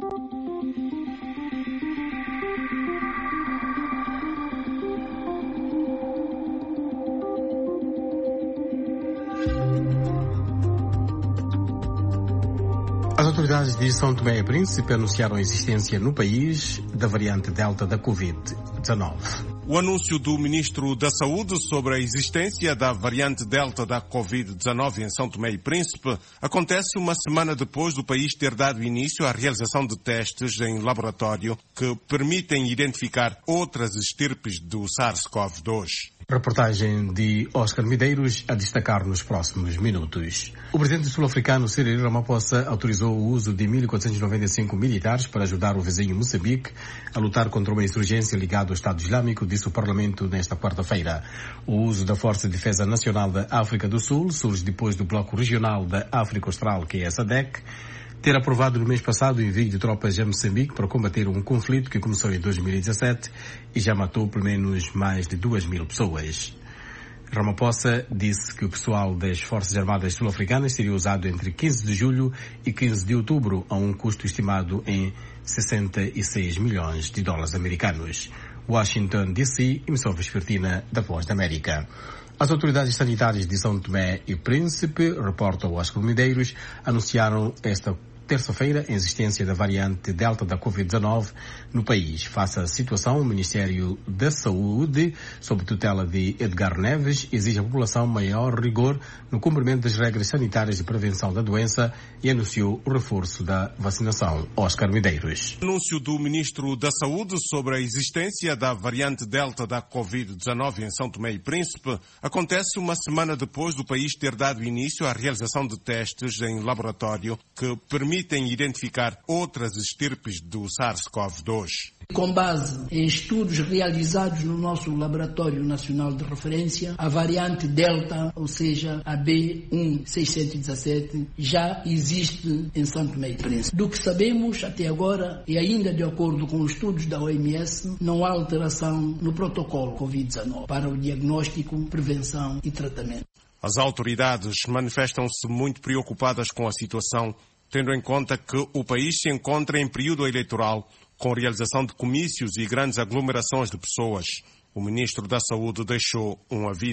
Speaker 21: As autoridades de São Tomé e Príncipe anunciaram a existência no país da variante Delta da covid dezenove.
Speaker 1: O anúncio do Ministro da Saúde sobre a existência da variante Delta da covid dezenove em São Tomé e Príncipe acontece uma semana depois do país ter dado início à realização de testes em laboratório que permitem identificar outras estirpes do SARS-CoV dois.
Speaker 21: Reportagem de Oscar Medeiros a destacar nos próximos minutos. O presidente sul-africano Cyril Ramaphosa autorizou o uso de mil quatrocentos e noventa e cinco militares para ajudar o vizinho Moçambique a lutar contra uma insurgência ligada ao Estado Islâmico, disse o Parlamento nesta quarta-feira. O uso da Força de Defesa Nacional da África do Sul surge depois do Bloco Regional da África Austral, que é a SADC, ter aprovado no mês passado o envio de tropas a Moçambique para combater um conflito que começou em dois mil e dezassete e já matou pelo menos mais de duas mil pessoas. Ramaphosa disse que o pessoal das Forças Armadas Sul-Africanas seria usado entre quinze de julho e quinze de outubro a um custo estimado em sessenta e seis milhões de dólares americanos. Washington, D C, emissora vespertina da Voz da América. As autoridades sanitárias de São Tomé e Príncipe, reporta o Oscar Medeiros, anunciaram esta terça-feira a existência da variante Delta da covid dezenove no país. Face à situação, o Ministério da Saúde, sob tutela de Edgar Neves, exige à população maior rigor no cumprimento das regras sanitárias de prevenção da doença e anunciou o reforço da vacinação. Oscar Medeiros.
Speaker 1: O anúncio do Ministro da Saúde sobre a existência da variante Delta da covid dezenove em São Tomé e Príncipe acontece uma semana depois do país ter dado início à realização de testes em laboratório que permitem identificar outras estirpes do SARS-CoV dois.
Speaker 22: Com base em estudos realizados no nosso Laboratório Nacional de Referência, a variante Delta, ou seja, a B um seiscentos e dezassete, já existe em São Tomé e Príncipe. Do que sabemos até agora, e ainda de acordo com os estudos da O M S, não há alteração no protocolo covid dezenove para o diagnóstico, prevenção e tratamento.
Speaker 1: As autoridades manifestam-se muito preocupadas com a situação, tendo em conta que o país se encontra em período eleitoral, com realização de comícios e grandes aglomerações de pessoas. O Ministro da Saúde deixou um aviso.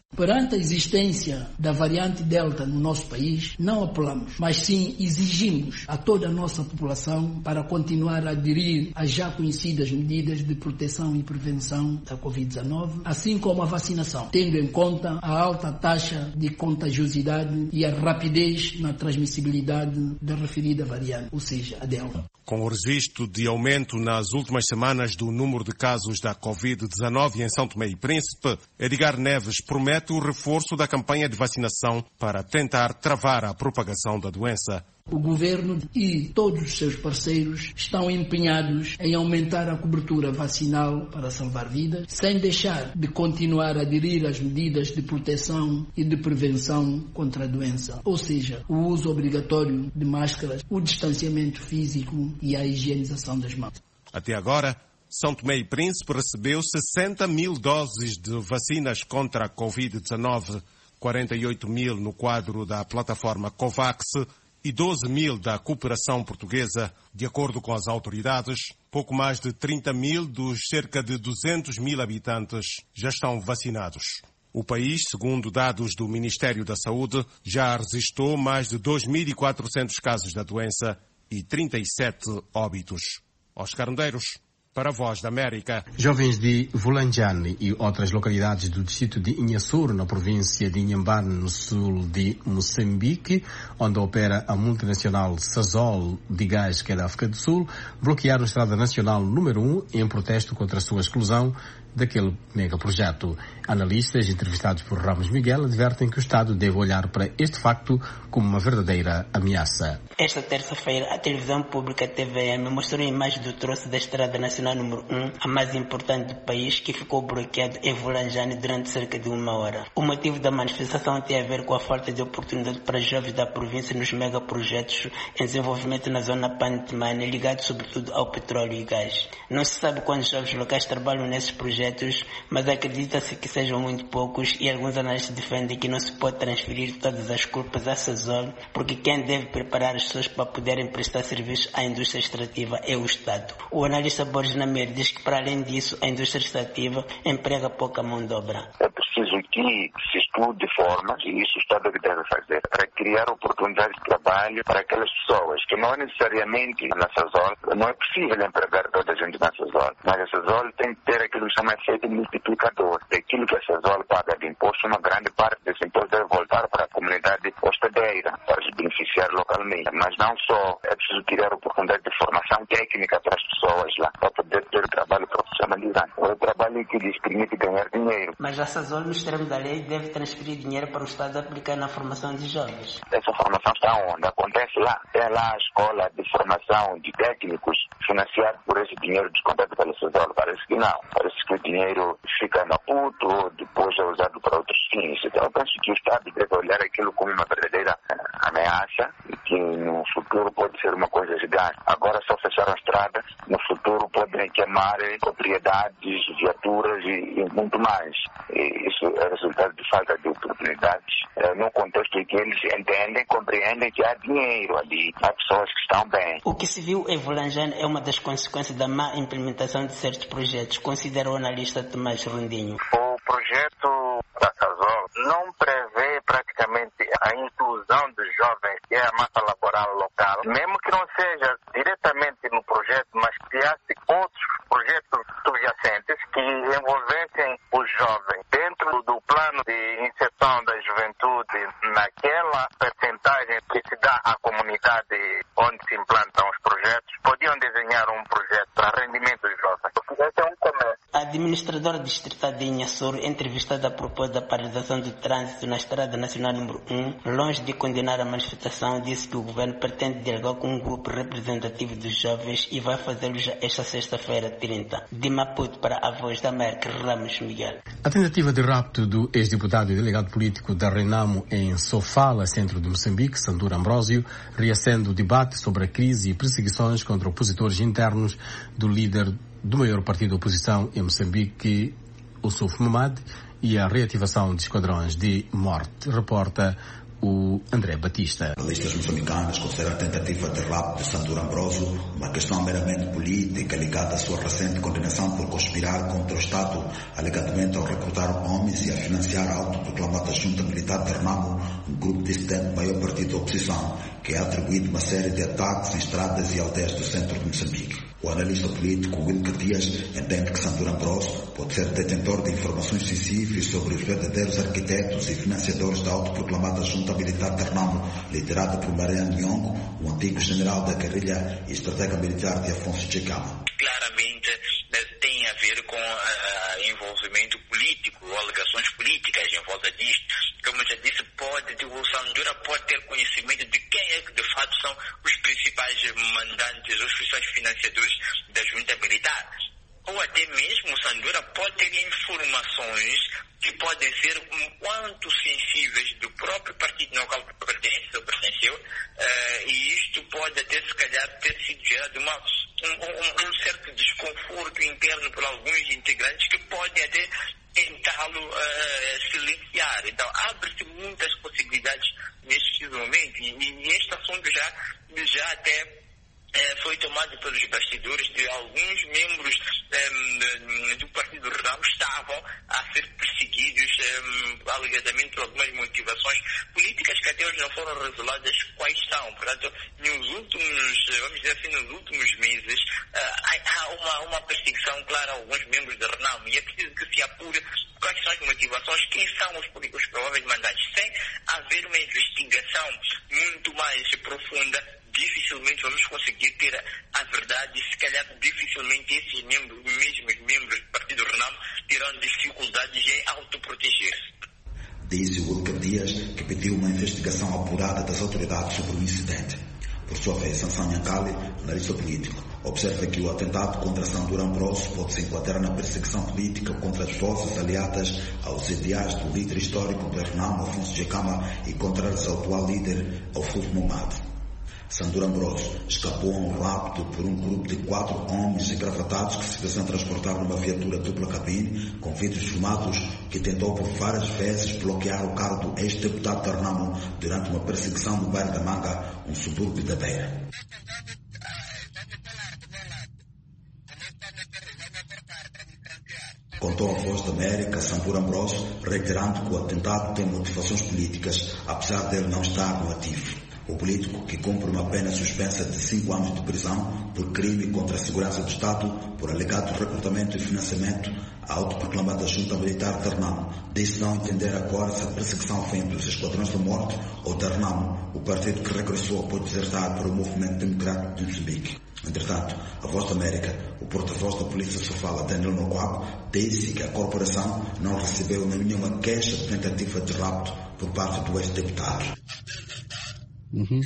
Speaker 22: Perante a existência da variante Delta no nosso país, não apelamos, mas sim exigimos a toda a nossa população para continuar a aderir às já conhecidas medidas de proteção e prevenção da covid dezenove, assim como a vacinação, tendo em conta a alta taxa de contagiosidade e a rapidez na transmissibilidade da referida variante, ou seja, a Delta.
Speaker 1: Com o registro de aumento nas últimas semanas do número de casos da covid dezenove em São Tomé e Príncipe, Edgar Neves promete o reforço da campanha de vacinação para tentar travar a propagação da doença.
Speaker 22: O Governo e todos os seus parceiros estão empenhados em aumentar a cobertura vacinal para salvar vidas, sem deixar de continuar a aderir às medidas de proteção e de prevenção contra a doença, ou seja, o uso obrigatório de máscaras, o distanciamento físico e a higienização das mãos.
Speaker 1: Até agora, São Tomé e Príncipe recebeu sessenta mil doses de vacinas contra a covid dezenove, quarenta e oito mil no quadro da plataforma COVAX e doze mil da cooperação portuguesa. De acordo com as autoridades, pouco mais de trinta mil dos cerca de duzentos mil habitantes já estão vacinados. O país, segundo dados do Ministério da Saúde, já registrou mais de dois mil e quatrocentos casos da doença e trinta e sete óbitos. Oscar Medeiros, para a Voz da América.
Speaker 21: Jovens de Vulanjane e outras localidades do distrito de Inhassur, na província de Inhambane, no sul de Moçambique, onde opera a multinacional Sasol de gás, que é da África do Sul, bloquearam a estrada nacional número um em protesto contra a sua exclusão daquele megaprojeto. Analistas entrevistados por Ramos Miguel advertem que o Estado deve olhar para este facto como uma verdadeira ameaça.
Speaker 4: Esta terça-feira, a televisão pública T V M mostrou imagens do troço da Estrada Nacional número um, a mais importante do país, que ficou bloqueado em Vulanjane durante cerca de uma hora. O motivo da manifestação tem a ver com a falta de oportunidade para jovens da província nos megaprojetos em desenvolvimento na zona Pantemane, ligados sobretudo ao petróleo e gás. Não se sabe quantos jovens locais trabalham nesses projetos, mas acredita-se que sejam muito poucos, e alguns analistas defendem que não se pode transferir todas as culpas à Sasol, porque quem deve preparar as pessoas para poderem prestar serviços à indústria extrativa é o Estado. O analista Borges Namir diz que, para além disso, a indústria extrativa emprega pouca mão de obra.
Speaker 20: É preciso que se estude formas, e isso o Estado deve fazer, para criar oportunidades de trabalho para aquelas pessoas, que não necessariamente na Sasol, não é possível empregar toda a gente na Sasol, mas a Sasol tem que ter aquilo que chama de efeito multiplicador. Daquilo que a Sasol paga de imposto, uma grande parte desse imposto deve voltar para a comunidade hospedeira, para se beneficiar localmente. Mas não só, é preciso criar oportunidade de formação técnica para as pessoas lá, para poder ter trabalho profissionalizante. É o trabalho que lhes permite ganhar dinheiro.
Speaker 4: Mas a Sasol, nos termos da lei, deve transferir dinheiro para o Estado aplicar na formação de jovens.
Speaker 20: Essa formação está onde? Acontece lá. Tem lá a escola de formação de técnicos financiada por esse dinheiro descontado pela Sasol. Parece que não. Parece que o dinheiro fica na Puto ou depois é usado para outros fins. Então eu penso que o Estado deve olhar aquilo como uma verdadeira ameaça e que no futuro pode ser uma coisa gigante. Agora só fecharam a estrada, no futuro podem queimar propriedades, viaturas e, e muito mais. E isso é resultado de falta de oportunidades, é, num contexto em que eles entendem, compreendem que há dinheiro ali, há pessoas que estão bem.
Speaker 4: O que se viu em Vulanjane é uma das consequências da má implementação de certos projetos, considera o analista Tomás Rondinho.
Speaker 5: O projeto da Sasol não prevê praticamente a inclusão dos jovens, que é a massa laboral local, mesmo que não seja diretamente no projeto, mas criasse outros projetos subjacentes que envolvessem os jovens dentro do plano de inserção da juventude, naquela percentagem que se dá à comunidade onde se implantam os projetos. Podiam desenhar um projeto para rendimento dos jovens. Esse é um começo.
Speaker 4: A administradora distrital de Inhassur, entrevistada a propósito da paralisação do trânsito na Estrada Nacional número um, longe de condenar a manifestação, disse que o governo pretende dialogar com um grupo representativo dos jovens e vai fazê-lo já esta sexta-feira, trinta. De Maputo, para a Voz da América, Ramos Miguel.
Speaker 21: A tentativa de rapto do ex-deputado e delegado político da Renamo em Sofala, centro de Moçambique, Sandura Ambrósio, reacende o debate sobre a crise e perseguições contra opositores internos do líder do maior partido de oposição em Moçambique, o Oussouf Mamadi, e a reativação de esquadrões de morte. Reporta o André Batista.
Speaker 3: Analistas moçambicanos consideram a tentativa de rapto de Sanduro Ambroso uma questão meramente política ligada à sua recente condenação por conspirar contra o Estado, alegadamente ao recrutar homens e a financiar a autoproclamada junta militar de Renamo, um grupo dissidente do maior partido da oposição, que é atribuído uma série de ataques em estradas e aldeias do centro de Moçambique. O analista político Wilker Dias entende que Sanduro Ambroso pode ser detentor de informações sensíveis sobre os verdadeiros arquitetos e financiadores da autoproclamada junta militar de Renamo, liderada por Mariano Nyong'o, o antigo general da guerrilha e estratega militar de Afonso Tchekama.
Speaker 9: Claramente tem a ver com uh, envolvimento político, alegações políticas em volta disto. Como eu já disse, pode, o Sanduro pode ter conhecimento de quem é que de fato são os principais mandantes, os principais financiadores da junta militar. Ou até mesmo o Sanduro pode ter informações que podem ser um quanto sensíveis do próprio partido no qual pertence ou pertenceu, uh, e isto pode até se calhar ter sido gerado uma, um, um, um certo desconforto interno por alguns integrantes que podem até tentá-lo uh, silenciar. Então abre-se muitas possibilidades neste momento, e, e este assunto já, já até É, foi tomado pelos bastidores de alguns membros um, do Partido Renamo, estavam a ser perseguidos um, alegadamente por algumas motivações políticas que até hoje não foram reveladas quais são. Portanto, nos últimos, vamos dizer assim, nos últimos meses uh, há uma, uma perseguição clara a alguns membros do Renamo, e é preciso que se apure quais são as motivações, quem são os, os prováveis mandantes. Sem haver uma investigação muito mais profunda, dificilmente vamos conseguir ter a verdade, e se calhar dificilmente esses membros, mesmos membros do Partido Renamo, terão dificuldades em autoproteger-se.
Speaker 3: Disse Wilker Dias, que pediu uma investigação apurada das autoridades sobre o incidente. Por sua vez, Sansão Nhankali, analista político, observa que o atentado contra Sanduro Ambroso pode se enquadrar na perseguição política contra as forças aliadas aos ideais do líder histórico do Renamo, Afonso Tchekama, e contra o atual líder, Aufuf Muhammad. Sanduro Ambroso escapou a um rapto por um grupo de quatro homens engravatados que se faziam transportar numa viatura dupla cabine com vídeos filmados, que tentou por várias vezes bloquear o carro do ex-deputado de Renamo durante uma perseguição no bairro da Manga, um subúrbio da Beira. Contou a Voz da América Sanduro Ambroso, reiterando que o atentado tem motivações políticas, apesar dele não estar no ativo. O político, que cumpre uma pena suspensa de cinco anos de prisão por crime contra a segurança do Estado, por alegado recrutamento e financiamento à autoproclamada junta militar de Renamo, disse não entender agora se a perseguição vem dos esquadrões da morte ou de Renamo, o partido que regressou após desertar para o movimento democrático de Moçambique. Entretanto, a Voz da América, o porta-voz da Polícia Sofala, Daniel Noguabo, disse que a corporação não recebeu nenhuma queixa de tentativa de rapto por parte do ex-deputado.
Speaker 6: Uhum.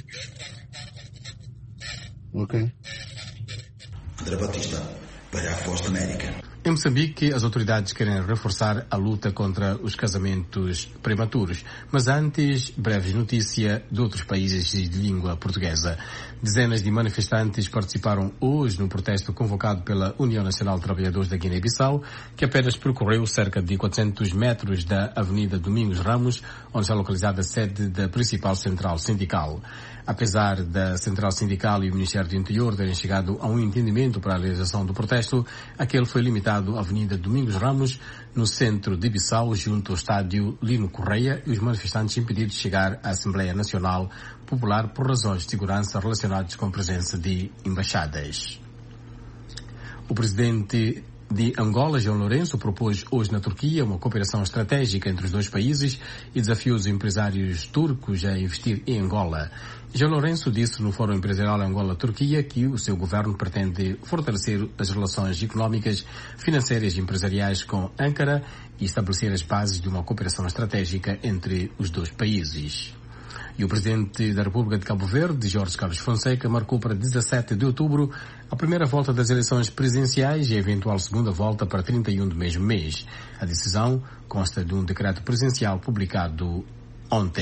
Speaker 6: Ok.
Speaker 3: André Batista, para a Voz da América.
Speaker 21: Em Moçambique, as autoridades querem reforçar a luta contra os casamentos prematuros. Mas antes, breve notícia de outros países de língua portuguesa. Dezenas de manifestantes participaram hoje no protesto convocado pela União Nacional de Trabalhadores da Guiné-Bissau, que apenas percorreu cerca de quatrocentos metros da Avenida Domingos Ramos, onde está localizada a sede da principal central sindical. Apesar da Central Sindical e o Ministério do Interior terem chegado a um entendimento para a realização do protesto, aquele foi limitado à Avenida Domingos Ramos, no centro de Bissau, junto ao estádio Lino Correia, e os manifestantes impedidos de chegar à Assembleia Nacional Popular por razões de segurança relacionadas com a presença de embaixadas. O presidente de Angola, João Lourenço, propôs hoje na Turquia uma cooperação estratégica entre os dois países e desafiou os empresários turcos a investir em Angola. João Lourenço disse no Fórum Empresarial Angola-Turquia que o seu governo pretende fortalecer as relações económicas, financeiras e empresariais com Ankara e estabelecer as bases de uma cooperação estratégica entre os dois países. E o presidente da República de Cabo Verde, Jorge Carlos Fonseca, marcou para dezassete de outubro a primeira volta das eleições presidenciais e a eventual segunda volta para trinta e um do mesmo mês. A decisão consta de um decreto presidencial publicado ontem.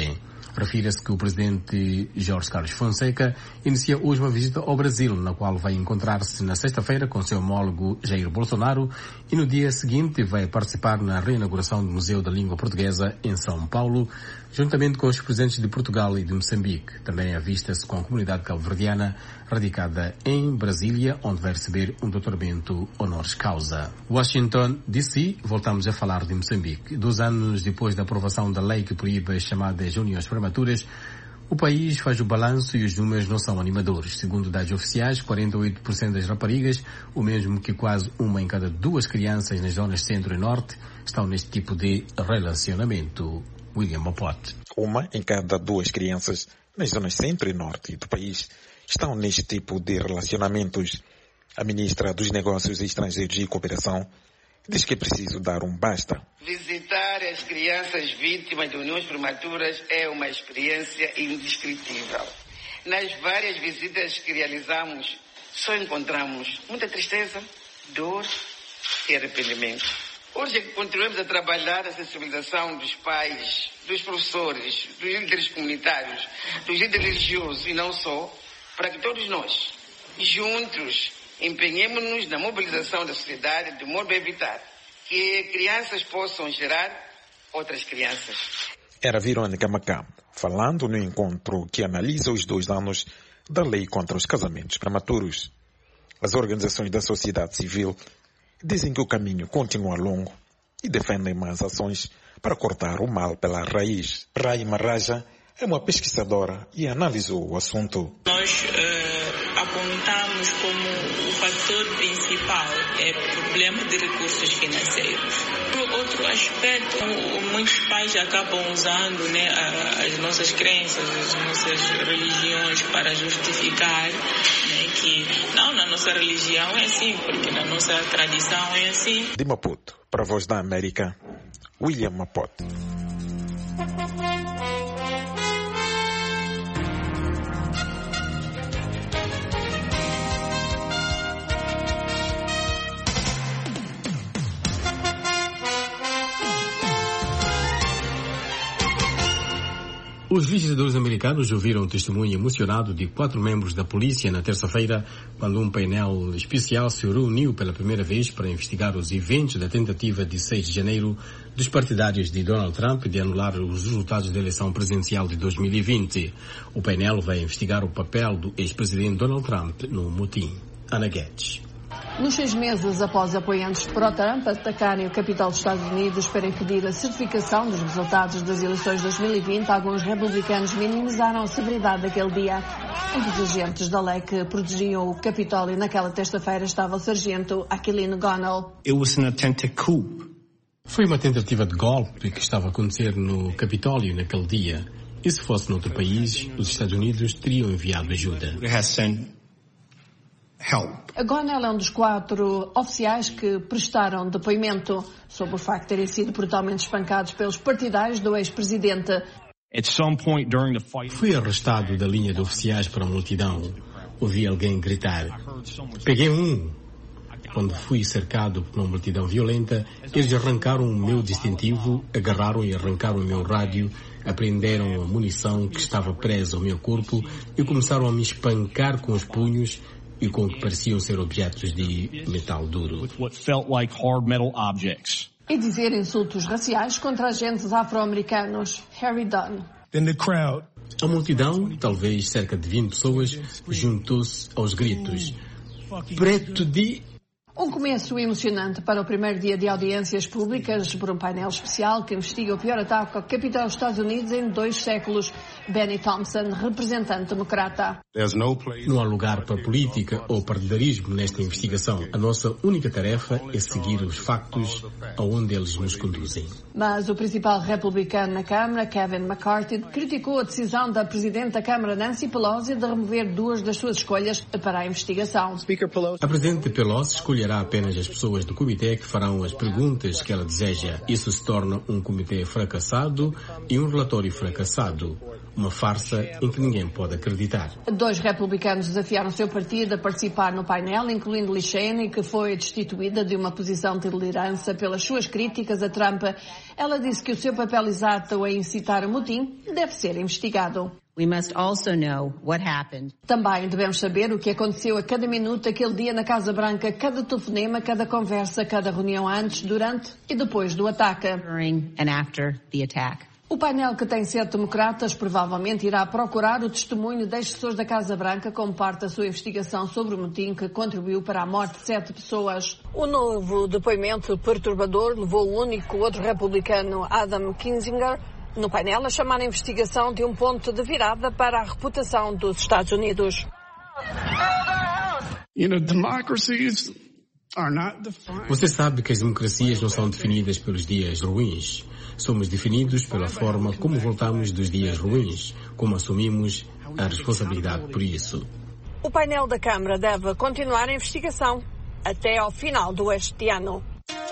Speaker 21: Refira-se que o presidente Jorge Carlos Fonseca inicia hoje uma visita ao Brasil, na qual vai encontrar-se na sexta-feira com seu homólogo Jair Bolsonaro e no dia seguinte vai participar na reinauguração do Museu da Língua Portuguesa em São Paulo, juntamente com os presidentes de Portugal e de Moçambique. Também avista-se com a comunidade cabo-verdiana radicada em Brasília, onde vai receber um doutoramento honoris causa. Washington, D C, voltamos a falar de Moçambique. Dois anos depois da aprovação da lei que proíbe as chamadas uniões prematuras, o país faz o balanço e os números não são animadores. Segundo dados oficiais, quarenta e oito por cento das raparigas, o mesmo que quase uma em cada duas crianças nas zonas centro e norte, estão neste tipo de relacionamento. William Mapote.
Speaker 8: Uma em cada duas crianças nas zonas centro e norte do país estão neste tipo de relacionamentos. A ministra dos Negócios Estrangeiros e Cooperação diz que é preciso dar um basta.
Speaker 10: Visitar as crianças vítimas de uniões prematuras é uma experiência indescritível. Nas várias visitas que realizamos, só encontramos muita tristeza, dor e arrependimento. Hoje é que continuamos a trabalhar a sensibilização dos pais, dos professores, dos líderes comunitários, dos líderes religiosos e não só, para que todos nós, juntos, empenhemos-nos na mobilização da sociedade de modo a evitar que crianças possam gerar outras crianças.
Speaker 8: Era Verônica Macam, falando no encontro que analisa os dois anos da lei contra os casamentos prematuros. As organizações da sociedade civil dizem que o caminho continua longo e defendem mais ações para cortar o mal pela raiz. Raima Raja é uma pesquisadora e analisou o assunto.
Speaker 23: Nós uh, apontamos como o fator principal é o problema de recursos financeiros. Por outro aspecto, muitos pais acabam usando, né, as nossas crenças, as nossas religiões para justificar, né, que não, na nossa religião é assim, porque na nossa tradição é assim.
Speaker 8: De Maputo, para a Voz da América, William Mapote.
Speaker 21: Os legisladores americanos ouviram um testemunho emocionado de quatro membros da polícia na terça-feira, quando um painel especial se reuniu pela primeira vez para investigar os eventos da tentativa de seis de janeiro dos partidários de Donald Trump de anular os resultados da eleição presidencial de dois mil e vinte. O painel vai investigar o papel do ex-presidente Donald Trump no motim. Ana Guedes.
Speaker 24: Nos seis meses após apoiantes de pró-Trump atacarem o Capitólio dos Estados Unidos para impedir a certificação dos resultados das eleições de dois mil e vinte, alguns republicanos minimizaram a severidade daquele dia. Entre os agentes da lei que protegiam o Capitólio naquela terça-feira estava o sargento Aquilino Gonell.
Speaker 21: It was an attempted coup. Foi uma tentativa de golpe que estava a acontecer no Capitólio naquele dia. E se fosse noutro país, os Estados Unidos teriam enviado ajuda.
Speaker 24: A Gonell é um dos quatro oficiais que prestaram depoimento sobre o facto de terem sido brutalmente espancados pelos partidários do ex-presidente.
Speaker 21: Fui arrestado da linha de oficiais para a multidão. Ouvi alguém gritar: "Peguei um!" Quando fui cercado por uma multidão violenta, eles arrancaram o meu distintivo, agarraram e arrancaram o meu rádio, apreenderam a munição que estava presa ao meu corpo e começaram a me espancar com os punhos e com o que pareciam ser objetos de metal duro.
Speaker 24: E dizer insultos raciais contra agentes afro-americanos. Harry Dunn.
Speaker 21: A multidão, talvez cerca de vinte pessoas, juntou-se aos gritos: "Preto de..."
Speaker 24: Um começo emocionante para o primeiro dia de audiências públicas por um painel especial que investiga o pior ataque ao Capitólio dos Estados Unidos em dois séculos. Benny Thompson, representante democrata.
Speaker 21: Não há lugar para política ou partidarismo nesta investigação. A nossa única tarefa é seguir os factos aonde eles nos conduzem.
Speaker 24: Mas o principal republicano na Câmara, Kevin McCarthy, criticou a decisão da Presidente da Câmara, Nancy Pelosi, de remover duas das suas escolhas para a investigação.
Speaker 21: A Presidente Pelosi escolherá apenas as pessoas do comitê que farão as perguntas que ela deseja. Isso se torna um comitê fracassado e um relatório fracassado. Uma farsa em que ninguém pode acreditar.
Speaker 24: Dois republicanos desafiaram o seu partido a participar no painel, incluindo Liz Cheney, que foi destituída de uma posição de liderança pelas suas críticas a Trump. Ela disse que o seu papel exato a incitar o motim deve ser investigado.
Speaker 11: We must also know what happened.
Speaker 24: Também devemos saber o que aconteceu a cada minuto aquele dia na Casa Branca, cada telefonema, cada conversa, cada reunião antes, durante e depois do ataque.
Speaker 11: During and after the attack.
Speaker 24: O painel, que tem sete democratas, provavelmente irá procurar o testemunho das pessoas da Casa Branca como parte da sua investigação sobre o motim que contribuiu para a morte de sete pessoas. O novo depoimento perturbador levou o único outro republicano, Adam Kinzinger, no painel a chamar a investigação de um ponto de virada para a reputação dos Estados Unidos.
Speaker 21: You know, democracies are not defined. Você sabe que as democracias não são definidas pelos dias ruins. Somos definidos pela forma como voltamos dos dias ruins, como assumimos a responsabilidade por isso.
Speaker 24: O painel da Câmara deve continuar a investigação até ao final deste ano.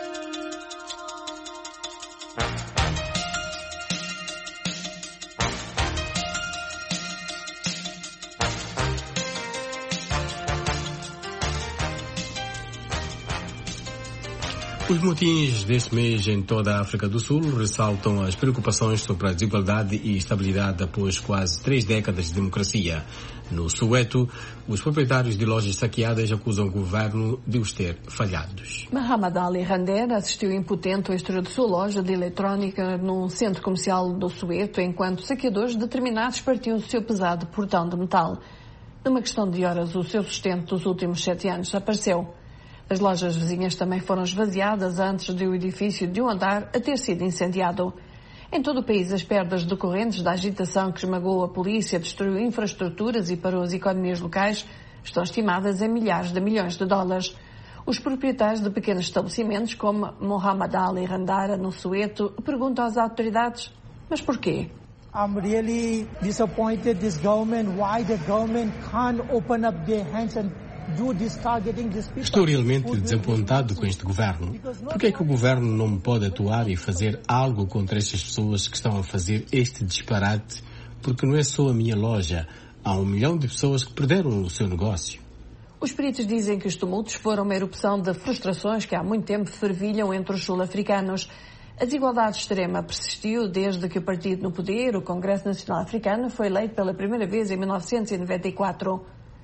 Speaker 21: Os motins deste mês em toda a África do Sul ressaltam as preocupações sobre a desigualdade e estabilidade após quase três décadas de democracia. No Soweto, os proprietários de lojas saqueadas acusam o governo de os ter falhados.
Speaker 24: Mohamed Ali Rander assistiu impotente ao exterior de sua loja de eletrónica num centro comercial do Soweto, enquanto saqueadores determinados partiam do seu pesado portão de metal. Numa questão de horas, o seu sustento dos últimos sete anos apareceu. As lojas vizinhas também foram esvaziadas antes de o edifício de um andar a ter sido incendiado. Em todo o país, as perdas decorrentes da agitação que esmagou a polícia, destruiu infraestruturas e parou as economias locais estão estimadas em milhares de milhões de dólares. Os proprietários de pequenos estabelecimentos, como Mohamed Ali Randara, no Soweto, perguntam às autoridades, mas porquê?
Speaker 12: I'm really disappointed this government, why the government can't open up their hands and
Speaker 21: Estou realmente desapontado com este governo. Por que é que o governo não pode atuar e fazer algo contra estas pessoas que estão a fazer este disparate? Porque não é só a minha loja. Há um milhão de pessoas que perderam o seu negócio.
Speaker 24: Os peritos dizem que os tumultos foram uma erupção de frustrações que há muito tempo fervilham entre os sul-africanos. A desigualdade extrema persistiu desde que o partido no poder, o Congresso Nacional Africano, foi eleito pela primeira vez em mil novecentos e noventa e quatro.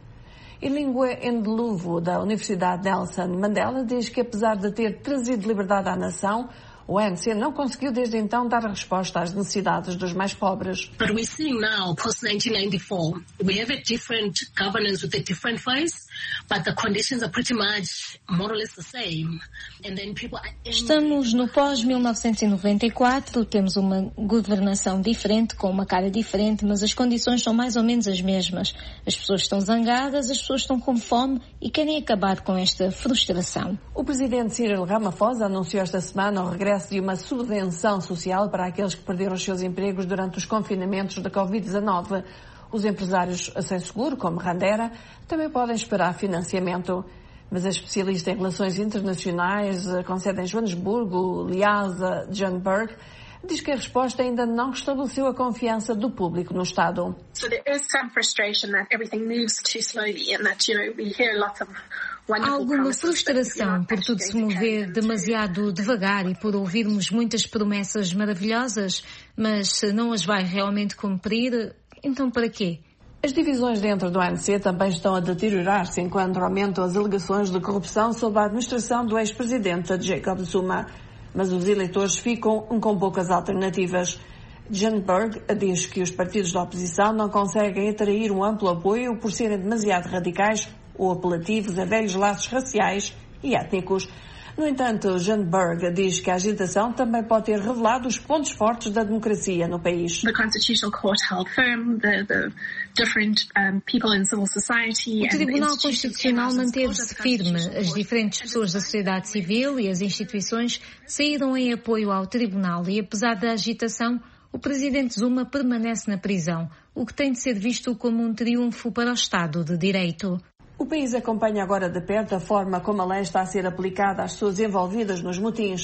Speaker 24: Ilingwe Ndlovu, da Universidade Nelson Mandela, diz que apesar de ter trazido liberdade à nação, o A N C não conseguiu desde então dar resposta às necessidades dos mais pobres.
Speaker 13: But we're seeing now, post nineteen ninety-four, we have a different governance with a different face, but the conditions are pretty much more or less the same. And then people are...
Speaker 15: Estamos no pós mil novecentos e noventa e quatro, temos uma governação diferente, com uma cara diferente, mas as condições são mais ou menos as mesmas. As pessoas estão zangadas, as pessoas estão com fome e querem acabar com esta frustração.
Speaker 24: O presidente Cyril Ramaphosa anunciou esta semana o regresso de uma subvenção social para aqueles que perderam os seus empregos durante os confinamentos da covid dezanove. Os empresários sem seguro, como Randera, também podem esperar financiamento. Mas a especialista em relações internacionais, com sede em Joanesburgo, Liasa Johnberg, diz que a resposta ainda não restabeleceu a confiança do público no Estado.
Speaker 25: So there is some frustration that everything moves too slowly and that, you know, we hear lots of
Speaker 15: Há alguma frustração por tudo se mover demasiado devagar e por ouvirmos muitas promessas maravilhosas, mas se não as vai realmente cumprir, então para quê?
Speaker 24: As divisões dentro do A N C também estão a deteriorar-se enquanto aumentam as alegações de corrupção sob a administração do ex-presidente Jacob Zuma. Mas os eleitores ficam com poucas alternativas. Johnberg diz que os partidos da oposição não conseguem atrair um amplo apoio por serem demasiado radicais ou apelativos a velhos laços raciais e étnicos. No entanto, Johnberg diz que a agitação também pode ter revelado os pontos fortes da democracia no país.
Speaker 25: The Constitutional Court held firm, the, the different um, people in civil society.
Speaker 15: O Tribunal Constitucional manteve-se firme. As diferentes pessoas da sociedade civil e as instituições saíram em apoio ao Tribunal e, apesar da agitação, o presidente Zuma permanece na prisão, o que tem de ser visto como um triunfo para o Estado de Direito.
Speaker 24: O país acompanha agora de perto a forma como a lei está a ser aplicada às pessoas envolvidas nos motins.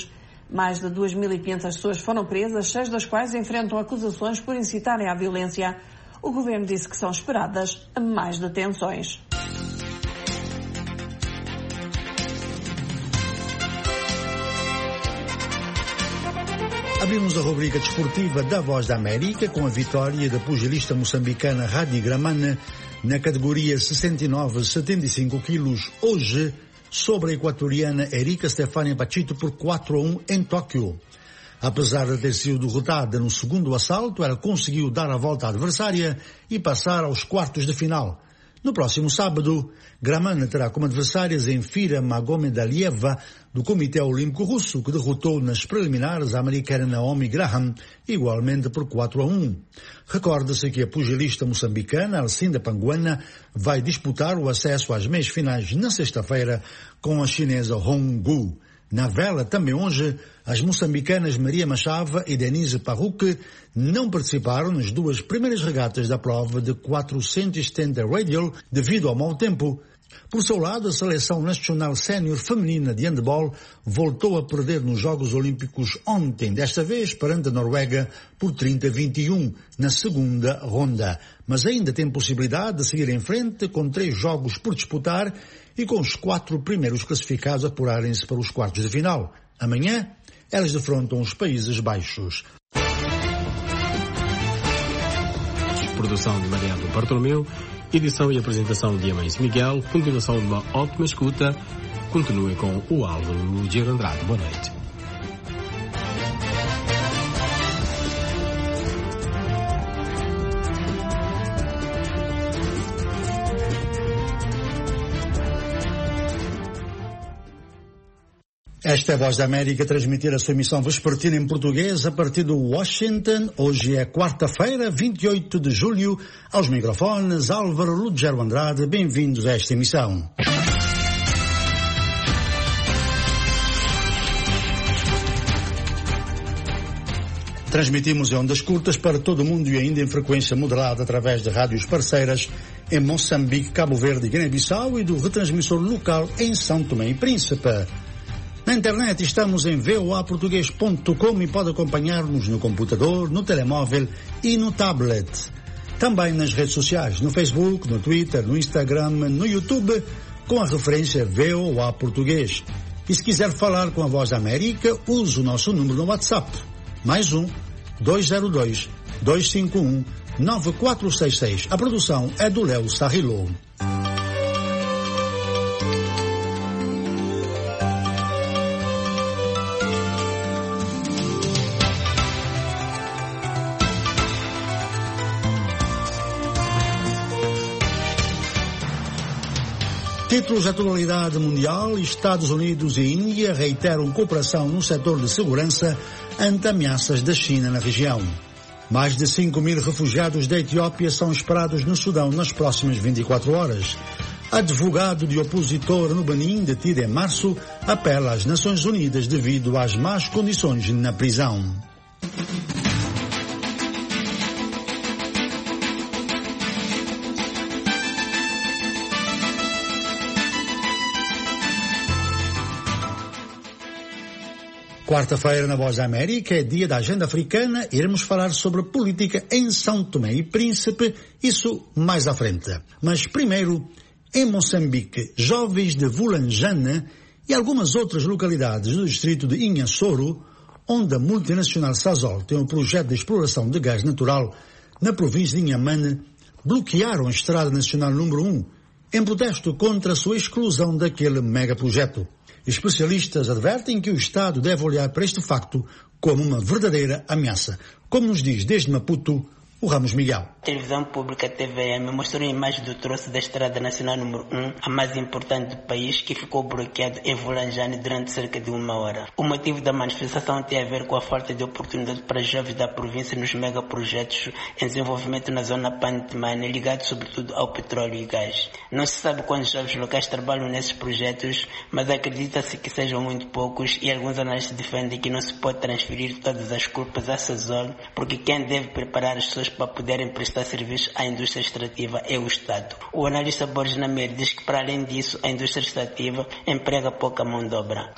Speaker 24: Mais de duas mil e quinhentas pessoas foram presas, seis das quais enfrentam acusações por incitarem à violência. O governo disse que são esperadas mais detenções.
Speaker 2: Abrimos a rubrica desportiva da Voz da América com a vitória da pugilista moçambicana Hadi Gramane na categoria sessenta e nove a setenta e cinco quilos, hoje sobre a equatoriana Erika Stefania Pachito por quatro a um em Tóquio. Apesar de ter sido derrotada no segundo assalto, ela conseguiu dar a volta à adversária e passar aos quartos de final. No próximo sábado, Gramane terá como adversárias Enfira Magomedalieva, do Comitê Olímpico Russo, que derrotou nas preliminares a americana Naomi Graham, igualmente por quatro a um. Recorde-se que a pugilista moçambicana Alcinda Panguana vai disputar o acesso às meias finais na sexta-feira com a chinesa Hong Gu. Na vela, também hoje, as moçambicanas Maria Machava e Denise Parruque não participaram nas duas primeiras regatas da prova de quatrocentos e setenta radial devido ao mau tempo. Por seu lado, a Seleção Nacional Sénior Feminina de Handball voltou a perder nos Jogos Olímpicos ontem, desta vez perante a Noruega por trinta a vinte e um na segunda ronda. Mas ainda tem possibilidade de seguir em frente com três jogos por disputar e com os quatro primeiros classificados apurarem-se para os quartos de final. Amanhã, elas defrontam os Países Baixos.
Speaker 21: Produção de Mariano Bartolomeu, edição e apresentação de Amães Miguel, continuação de uma ótima escuta. Continue com o Álvaro Lugir Andrade. Boa noite.
Speaker 2: Esta é a Voz da América, transmitir a sua emissão vespertina em português a partir do Washington. Hoje é quarta-feira, vinte e oito de julho. Aos microfones, Álvaro Lugero Andrade. Bem-vindos a esta emissão. Transmitimos em ondas curtas para todo o mundo e ainda em frequência moderada através de rádios parceiras em Moçambique, Cabo Verde e Guiné-Bissau e do retransmissor local em São Tomé e Príncipe. Na internet estamos em v o a português ponto com e pode acompanhar-nos no computador, no telemóvel e no tablet. Também nas redes sociais, no Facebook, no Twitter, no Instagram, no YouTube, com a referência V O A Português. E se quiser falar com a Voz da América, use o nosso número no WhatsApp. Mais um, dois zero dois, dois cinco um, nove quatro seis seis. A produção é do Léo Sarrillo. Títulos de atualidade mundial: Estados Unidos e Índia reiteram cooperação no setor de segurança ante ameaças da China na região. Mais de cinco mil refugiados da Etiópia são esperados no Sudão nas próximas vinte e quatro horas. Advogado de opositor no Benin, detido em março, apela às Nações Unidas devido às más condições na prisão. Quarta-feira na Voz da América é dia da Agenda Africana. Iremos falar sobre política em São Tomé e Príncipe, isso mais à frente. Mas primeiro, em Moçambique, jovens de Vulanjane e algumas outras localidades do distrito de Inhassoro, onde a multinacional Sasol tem um projeto de exploração de gás natural na província de Inhambane, bloquearam a Estrada Nacional número um, em protesto contra a sua exclusão daquele megaprojeto. Especialistas advertem que o Estado deve olhar para este facto como uma verdadeira ameaça. Como nos diz desde Maputo o Ramos Miguel.
Speaker 4: A televisão pública T V M mostrou imagens do troço da Estrada Nacional número um, a mais importante do país, que ficou bloqueado em Vulanjane durante cerca de uma hora. O motivo da manifestação tem a ver com a falta de oportunidade para jovens da província nos megaprojetos em desenvolvimento na zona Pantemane, ligados sobretudo ao petróleo e gás. Não se sabe quantos jovens locais trabalham nesses projetos, mas acredita-se que sejam muito poucos, e alguns analistas defendem que não se pode transferir todas as culpas à Sasol, porque quem deve preparar as pessoas para poderem prestar serviço à indústria extrativa é o Estado. O analista Borges Namir diz que, para além disso, a indústria extrativa emprega pouca mão de obra.
Speaker 20: É preciso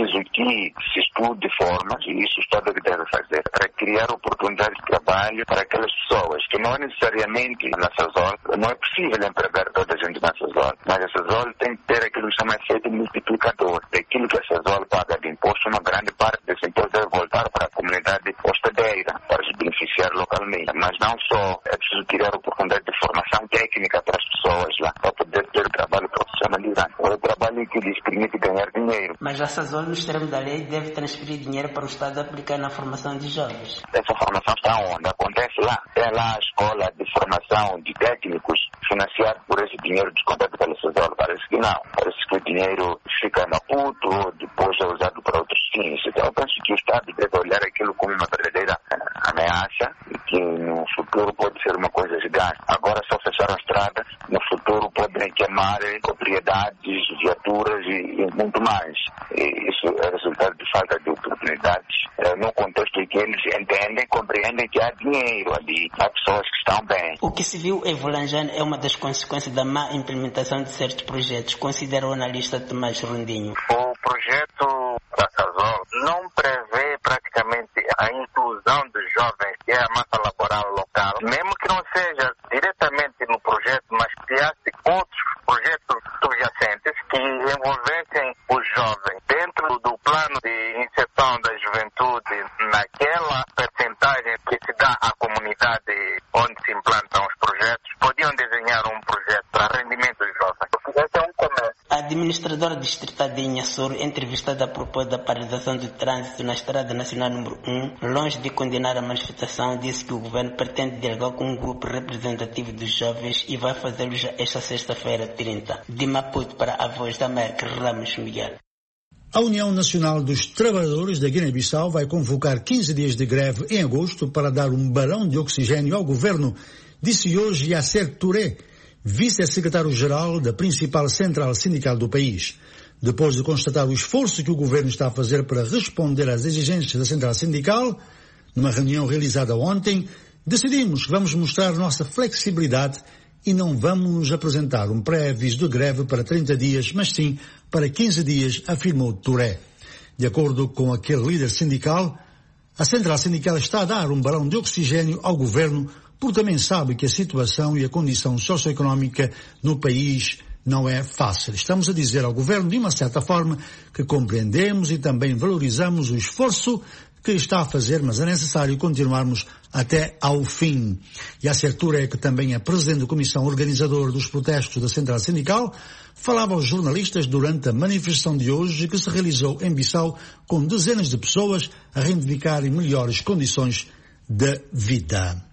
Speaker 20: preciso que se estude formas, e isso o Estado deve fazer, para criar oportunidades de trabalho para aquelas pessoas que não é necessariamente na Sazol, não é possível empregar toda a gente na Sazol, mas a Sazol tem que ter aquilo que chama de efeito multiplicador. Daquilo que a Sazol paga de imposto, uma grande parte desse imposto deve voltar para a comunidade hospedeira, para se beneficiar localmente. Mas não só, é preciso criar oportunidade de formação técnica para as pessoas lá, para poder ter trabalho profissionalizante. É o trabalho que lhes permite ganhar dinheiro.
Speaker 4: Mas a Sazol, nos termos da lei, deve transferir dinheiro para o Estado aplicar na formação de jovens.
Speaker 20: Essa formação está onde? Acontece lá. Tem lá a escola de formação de técnicos financiada por esse dinheiro descontado pela Sazol. Parece que não. Parece que o dinheiro fica na Maputo ou depois é usado para outros fins. Então eu penso que o Estado deve olhar aquilo como uma verdadeira ameaça e que no futuro pode ser uma coisa gigante. Agora só fecharam a estrada, no futuro podem queimar propriedades, viaturas e, e muito mais. E isso é resultado de falta de oportunidades é, no contexto em que eles entendem, compreendem que há dinheiro ali, há pessoas que estão bem.
Speaker 4: O que se viu em Volanjane é uma das consequências da má implementação de certos projetos, considera o analista Tomás Rondinho.
Speaker 5: O projeto da Sazol não prevê praticamente a inclusão dos jovens, que é a massa laboral local, mesmo que não seja diretamente no projeto, mas criasse outros projetos subjacentes que envolvessem os jovens dentro do plano de inserção da juventude naquela percentagem que se dá à comunidade onde se implantam os projetos. Podiam desenhar um projeto para rendimento dos jovens. Esse é um começo.
Speaker 4: A administradora distrital de Inhassoro, entrevistada a propósito da paralisação do trânsito na Estrada Nacional número um, longe de condenar a manifestação, disse que o governo pretende dialogar com um grupo representativo dos jovens e vai fazê-lo já esta sexta-feira, trinta. De Maputo para a Voz da América, Ramos Miguel.
Speaker 2: A União Nacional dos Trabalhadores da Guiné-Bissau vai convocar quinze dias de greve em agosto para dar um balão de oxigênio ao governo, disse hoje Yasser Touré, vice-secretário-geral da principal central sindical do país. Depois de constatar o esforço que o governo está a fazer para responder às exigências da central sindical, numa reunião realizada ontem, decidimos que vamos mostrar nossa flexibilidade e não vamos nos apresentar um pré-aviso de greve para trinta dias, mas sim para quinze dias, afirmou Touré. De acordo com aquele líder sindical, a central sindical está a dar um balão de oxigênio ao governo, porque também sabe que a situação e a condição socioeconómica no país não é fácil. Estamos a dizer ao governo, de uma certa forma, que compreendemos e também valorizamos o esforço que está a fazer, mas é necessário continuarmos até ao fim. E a Touré, que também é presidente da comissão organizadora dos protestos da central sindical, falava aos jornalistas durante a manifestação de hoje que se realizou em Bissau com dezenas de pessoas a reivindicarem melhores condições de vida.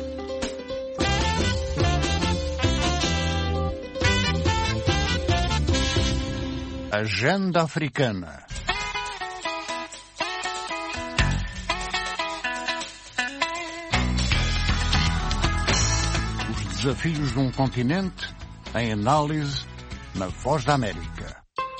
Speaker 7: Agenda Africana. Os desafios de um continente em análise na Voz da América.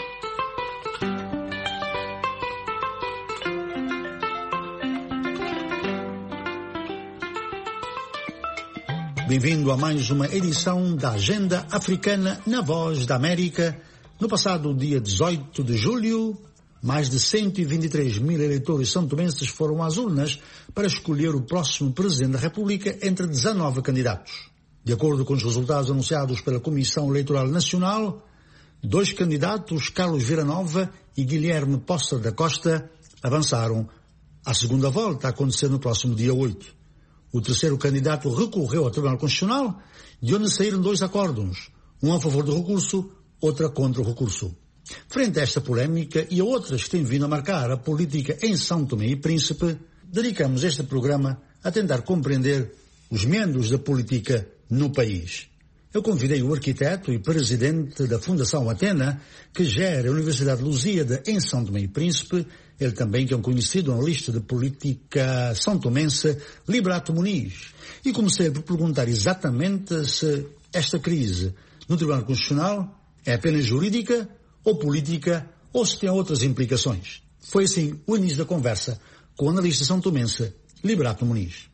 Speaker 2: Bem-vindo a mais uma edição da Agenda Africana na Voz da América. No passado dia dezoito de julho, mais de cento e vinte e três mil eleitores santomenses foram às urnas para escolher o próximo Presidente da República entre dezanove candidatos. De acordo com os resultados anunciados pela Comissão Eleitoral Nacional, dois candidatos, Carlos Villanova e Guilherme Poça da Costa, avançaram à segunda volta, a acontecer no próximo dia oito. O terceiro candidato recorreu ao Tribunal Constitucional, de onde saíram dois acórdãos, um a favor do recurso, outra contra o recurso. Frente a esta polémica e a outras que têm vindo a marcar a política em São Tomé e Príncipe, dedicamos este programa a tentar compreender os meandros da política no país. Eu convidei o arquiteto e presidente da Fundação Atena, que gera a Universidade Lusíada em São Tomé e Príncipe, ele também que é um conhecido analista de política são-tomense, Liberato Muniz. E comecei por perguntar exatamente se esta crise no Tribunal Constitucional é apenas jurídica ou política ou se tem outras implicações. Foi assim o início da conversa com o analista são-tomense, Liberato Muniz.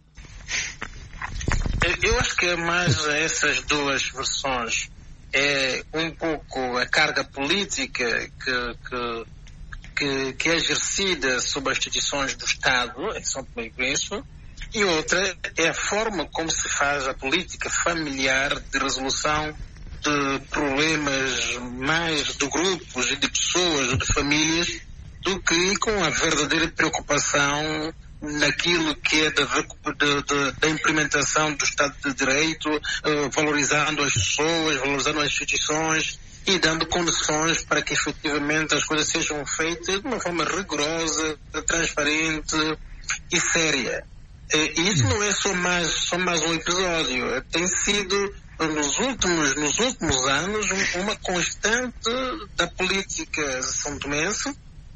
Speaker 14: Eu acho que mais essas duas versões é um pouco a carga política que, que, que, que é exercida sobre as instituições do Estado, em São Tomé e Príncipe, e outra é a forma como se faz a política familiar de resolução de problemas mais de grupos e de pessoas ou de famílias, do que com a verdadeira preocupação naquilo que é da, de, de, da implementação do Estado de Direito, uh, valorizando as pessoas, valorizando as instituições e dando condições para que efetivamente as coisas sejam feitas de uma forma rigorosa, transparente e séria. E isso não é só mais, só mais um episódio, tem sido nos últimos, nos últimos anos uma constante da política são-tomense,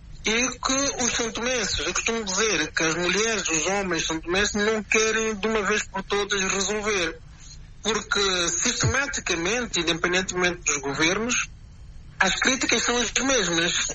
Speaker 14: e que os santomenses, eu costumo dizer que as mulheres, os homens santomenses não querem de uma vez por todas resolver, porque sistematicamente, independentemente dos governos, as críticas são as mesmas.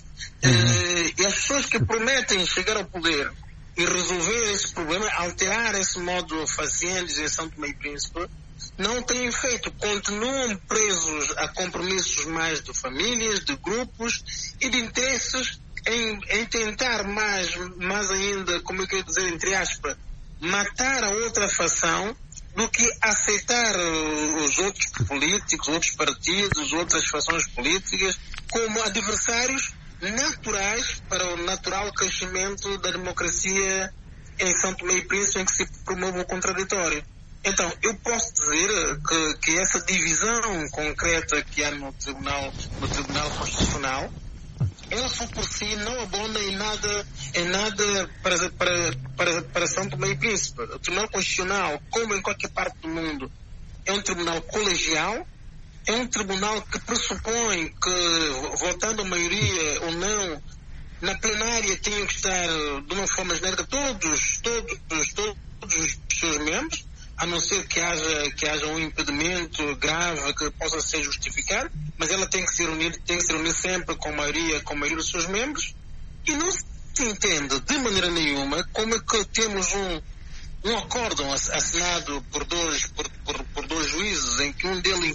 Speaker 14: Uhum. E as pessoas que prometem chegar ao poder e resolver esse problema, alterar esse modo facientes em São Tomé e Príncipe, não têm feito, continuam presos a compromissos mais de famílias, de grupos e de interesses em, em tentar mais, mais ainda, como eu quero dizer, entre aspas, matar a outra facção do que aceitar os outros políticos, outros partidos, outras fações políticas como adversários naturais para o natural crescimento da democracia em São Tomé e Príncipe, em que se promove o contraditório. Então, eu posso dizer que, que essa divisão concreta que há no Tribunal, no Tribunal Constitucional, ela só por si não abona em nada, em nada para, para, para, para São Tomé e Príncipe. O Tribunal Constitucional, como em qualquer parte do mundo, é um tribunal colegial, é um tribunal que pressupõe que, votando a maioria ou não, na plenária tenham que estar, de uma forma genérica, todos, todos, todos os seus membros, a não ser que haja, que haja um impedimento grave que possa ser justificado, mas ela tem que se reunir, tem que se reunir sempre com a maioria, com a maioria dos seus membros, e não se entende de maneira nenhuma como é que temos um, um acórdão assinado por dois, por, por, por dois juízes, em que um deles,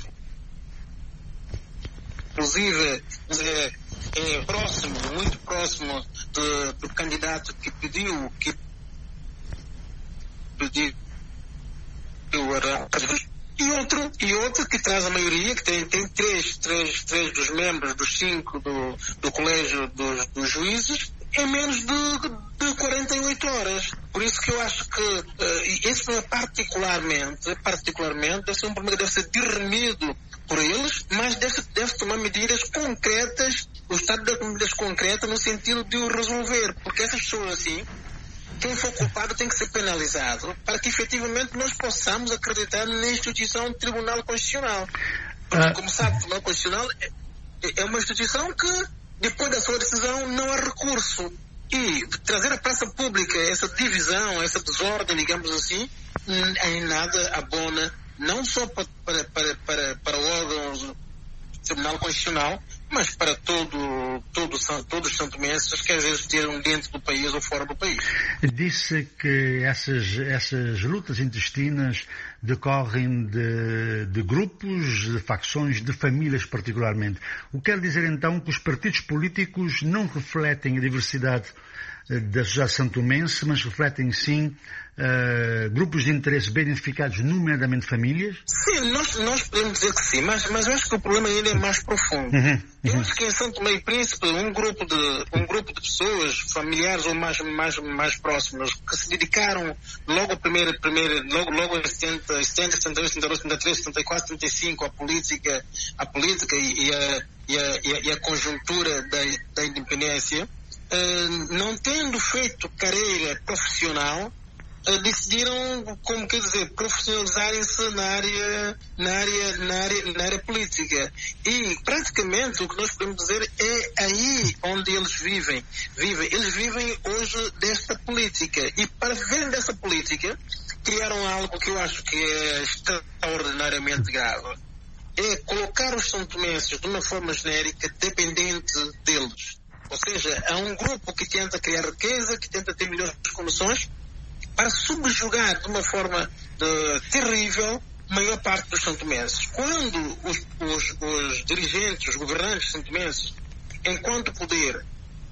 Speaker 14: inclusive, é, é próximo, muito próximo de, do candidato que pediu, que pediu e outro, e outro que traz a maioria, que tem, tem três, três, três dos membros dos cinco do, do colégio dos, dos juízes em menos de, de quarenta e oito horas. Por isso que eu acho que uh, esse problema particularmente, particularmente deve ser um problema que deve ser dirimido por eles, mas deve, deve tomar medidas concretas, o Estado deve tomar medidas concretas no sentido de o resolver, porque essas pessoas assim, quem for culpado tem que ser penalizado para que efetivamente nós possamos acreditar na instituição do Tribunal Constitucional. Porque, como sabe, o Tribunal Constitucional é, é uma instituição que, depois da sua decisão, não há recurso. E trazer à praça pública essa divisão, essa desordem, digamos assim, em nada abona, não só para, para, para, para, para o órgão do Tribunal Constitucional, mas para todo, todo, todos os santomenses que às vezes estejam dentro do país ou fora do país.
Speaker 2: Disse que essas, essas lutas intestinas decorrem de, de grupos, de facções, de famílias particularmente. O que quer dizer então que os partidos políticos não refletem a diversidade da sociedade santomense, mas refletem sim Uh, grupos de interesse bem identificados, nomeadamente famílias?
Speaker 14: Sim, nós, nós podemos dizer que sim, mas, mas eu acho que o problema ainda é mais profundo. Uhum, uhum. Eu acho que em São Tomé e Príncipe, um grupo de, um grupo de pessoas, familiares ou mais, mais, mais próximos, que se dedicaram logo a primeira, primeira, logo, logo em setenta, setenta, setenta e dois, setenta e três, setenta e quatro, setenta e cinco, a política, a política e, e, a, e, a, e, a, e a conjuntura da, da independência, uh, não tendo feito carreira profissional, Uh, decidiram, como quer dizer, profissionalizarem-se na área, na área, na área, na área política. E praticamente o que nós podemos dizer é aí onde eles vivem. vivem. Eles vivem hoje desta política. E para viverem dessa política, criaram algo que eu acho que é extraordinariamente grave. É colocar os santomenses de uma forma genérica dependente deles. Ou seja, há um grupo que tenta criar riqueza, que tenta ter melhores condições, para subjugar de uma forma de, terrível a maior parte dos santomenses. Quando os, os, os dirigentes, os governantes santomenses, enquanto poder,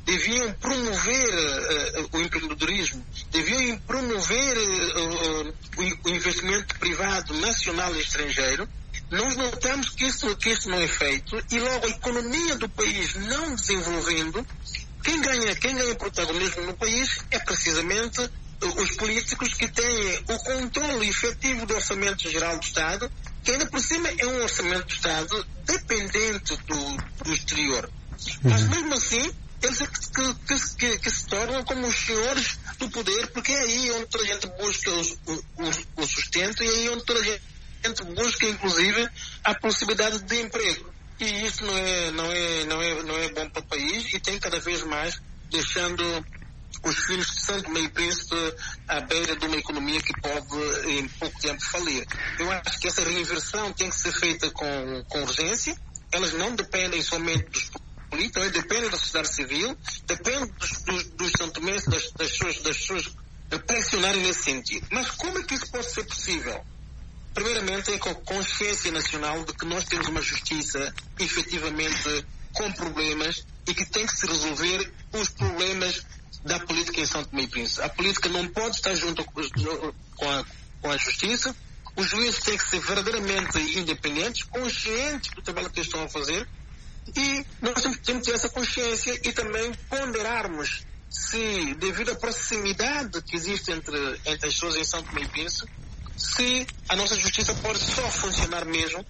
Speaker 14: deviam promover uh, o empreendedorismo, deviam promover uh, uh, o, o investimento privado nacional e estrangeiro. Nós notamos que isso, que isso não é feito e logo a economia do país não desenvolvendo, quem ganha, quem ganha protagonismo no país é precisamente os políticos que têm o controle efetivo do Orçamento Geral do Estado, que ainda por cima é um Orçamento do Estado dependente do, do exterior. Mas mesmo assim, eles é que, que, que, que se tornam como os senhores do poder, porque é aí onde toda a gente busca os, o, o sustento e é aí onde toda a gente busca, inclusive, a possibilidade de emprego. E isso não é, não é, não é, não é bom para o país e tem cada vez mais deixando os filhos de São Tomé e Príncipe à beira de uma economia que pode em pouco tempo falir. Eu acho que essa reinversão tem que ser feita com, com urgência. Elas não dependem somente dos políticos, elas dependem da sociedade civil, dependem dos, dos, dos santomenses, das, das pessoas, das pessoas pressionarem nesse sentido. Mas como é que isso pode ser possível? Primeiramente é com a consciência nacional de que nós temos uma justiça efetivamente com problemas e que tem que se resolver os problemas da política em São Tomé e Príncipe. A política não pode estar junto com a, com a justiça. Os juízes têm que ser verdadeiramente independentes, conscientes do trabalho que eles estão a fazer, e nós temos, temos que ter essa consciência e também ponderarmos se, devido à proximidade que existe entre, entre as pessoas em São Tomé e Príncipe, se a nossa justiça pode só funcionar mesmo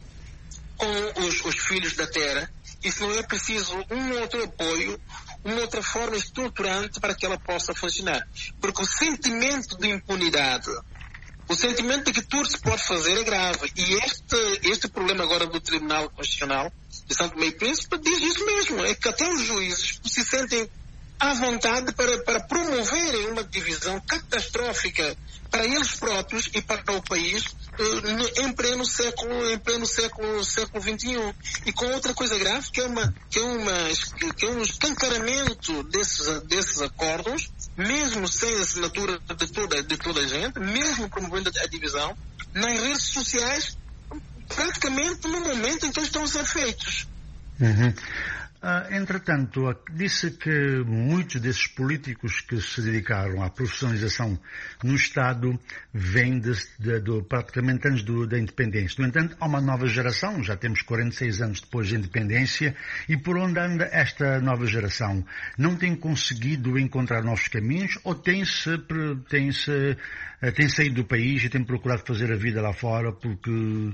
Speaker 14: com os, os filhos da terra e se não é preciso um outro apoio, uma outra forma estruturante para que ela possa funcionar. Porque o sentimento de impunidade, o sentimento de que tudo se pode fazer é grave. E este, este problema agora do Tribunal Constitucional de São Tomé e Príncipe diz isso mesmo, é que até os juízes se sentem à vontade para, para promoverem uma divisão catastrófica para eles próprios e para o país uh, em pleno século, em pleno século, século vinte e um. E com outra coisa grave, que é, uma, que é, uma, que é um escancaramento desses, desses acordos, mesmo sem a assinatura de toda, de toda a gente, mesmo promovendo a divisão, nas redes sociais, praticamente no momento em que eles estão a ser feitos.
Speaker 2: Uhum. Uh, entretanto, disse que muitos desses políticos que se dedicaram à profissionalização no Estado vêm de, de, de, praticamente antes do, da independência. No entanto, há uma nova geração, já temos quarenta e seis anos depois da independência, e por onde anda esta nova geração? Não tem conseguido encontrar novos caminhos ou tem-se, tem-se, tem saído do país e tem procurado fazer a vida lá fora porque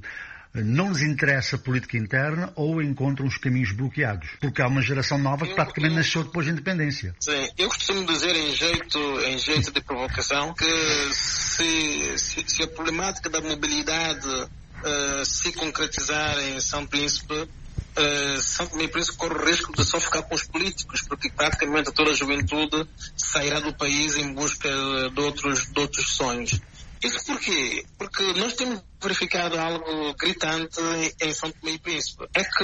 Speaker 2: não lhes interessa a política interna ou encontram os caminhos bloqueados? Porque há uma geração nova que praticamente nasceu depois da independência.
Speaker 14: Sim, eu costumo dizer em jeito, em jeito de provocação que se, se, se a problemática da mobilidade uh, se concretizar em São Príncipe, uh, São Tomé e Príncipe corre o risco de só ficar com os políticos, porque praticamente toda a juventude sairá do país em busca de outros, de outros sonhos. Isso por quê? Porque nós temos verificado algo gritante em São Tomé e Príncipe. É que,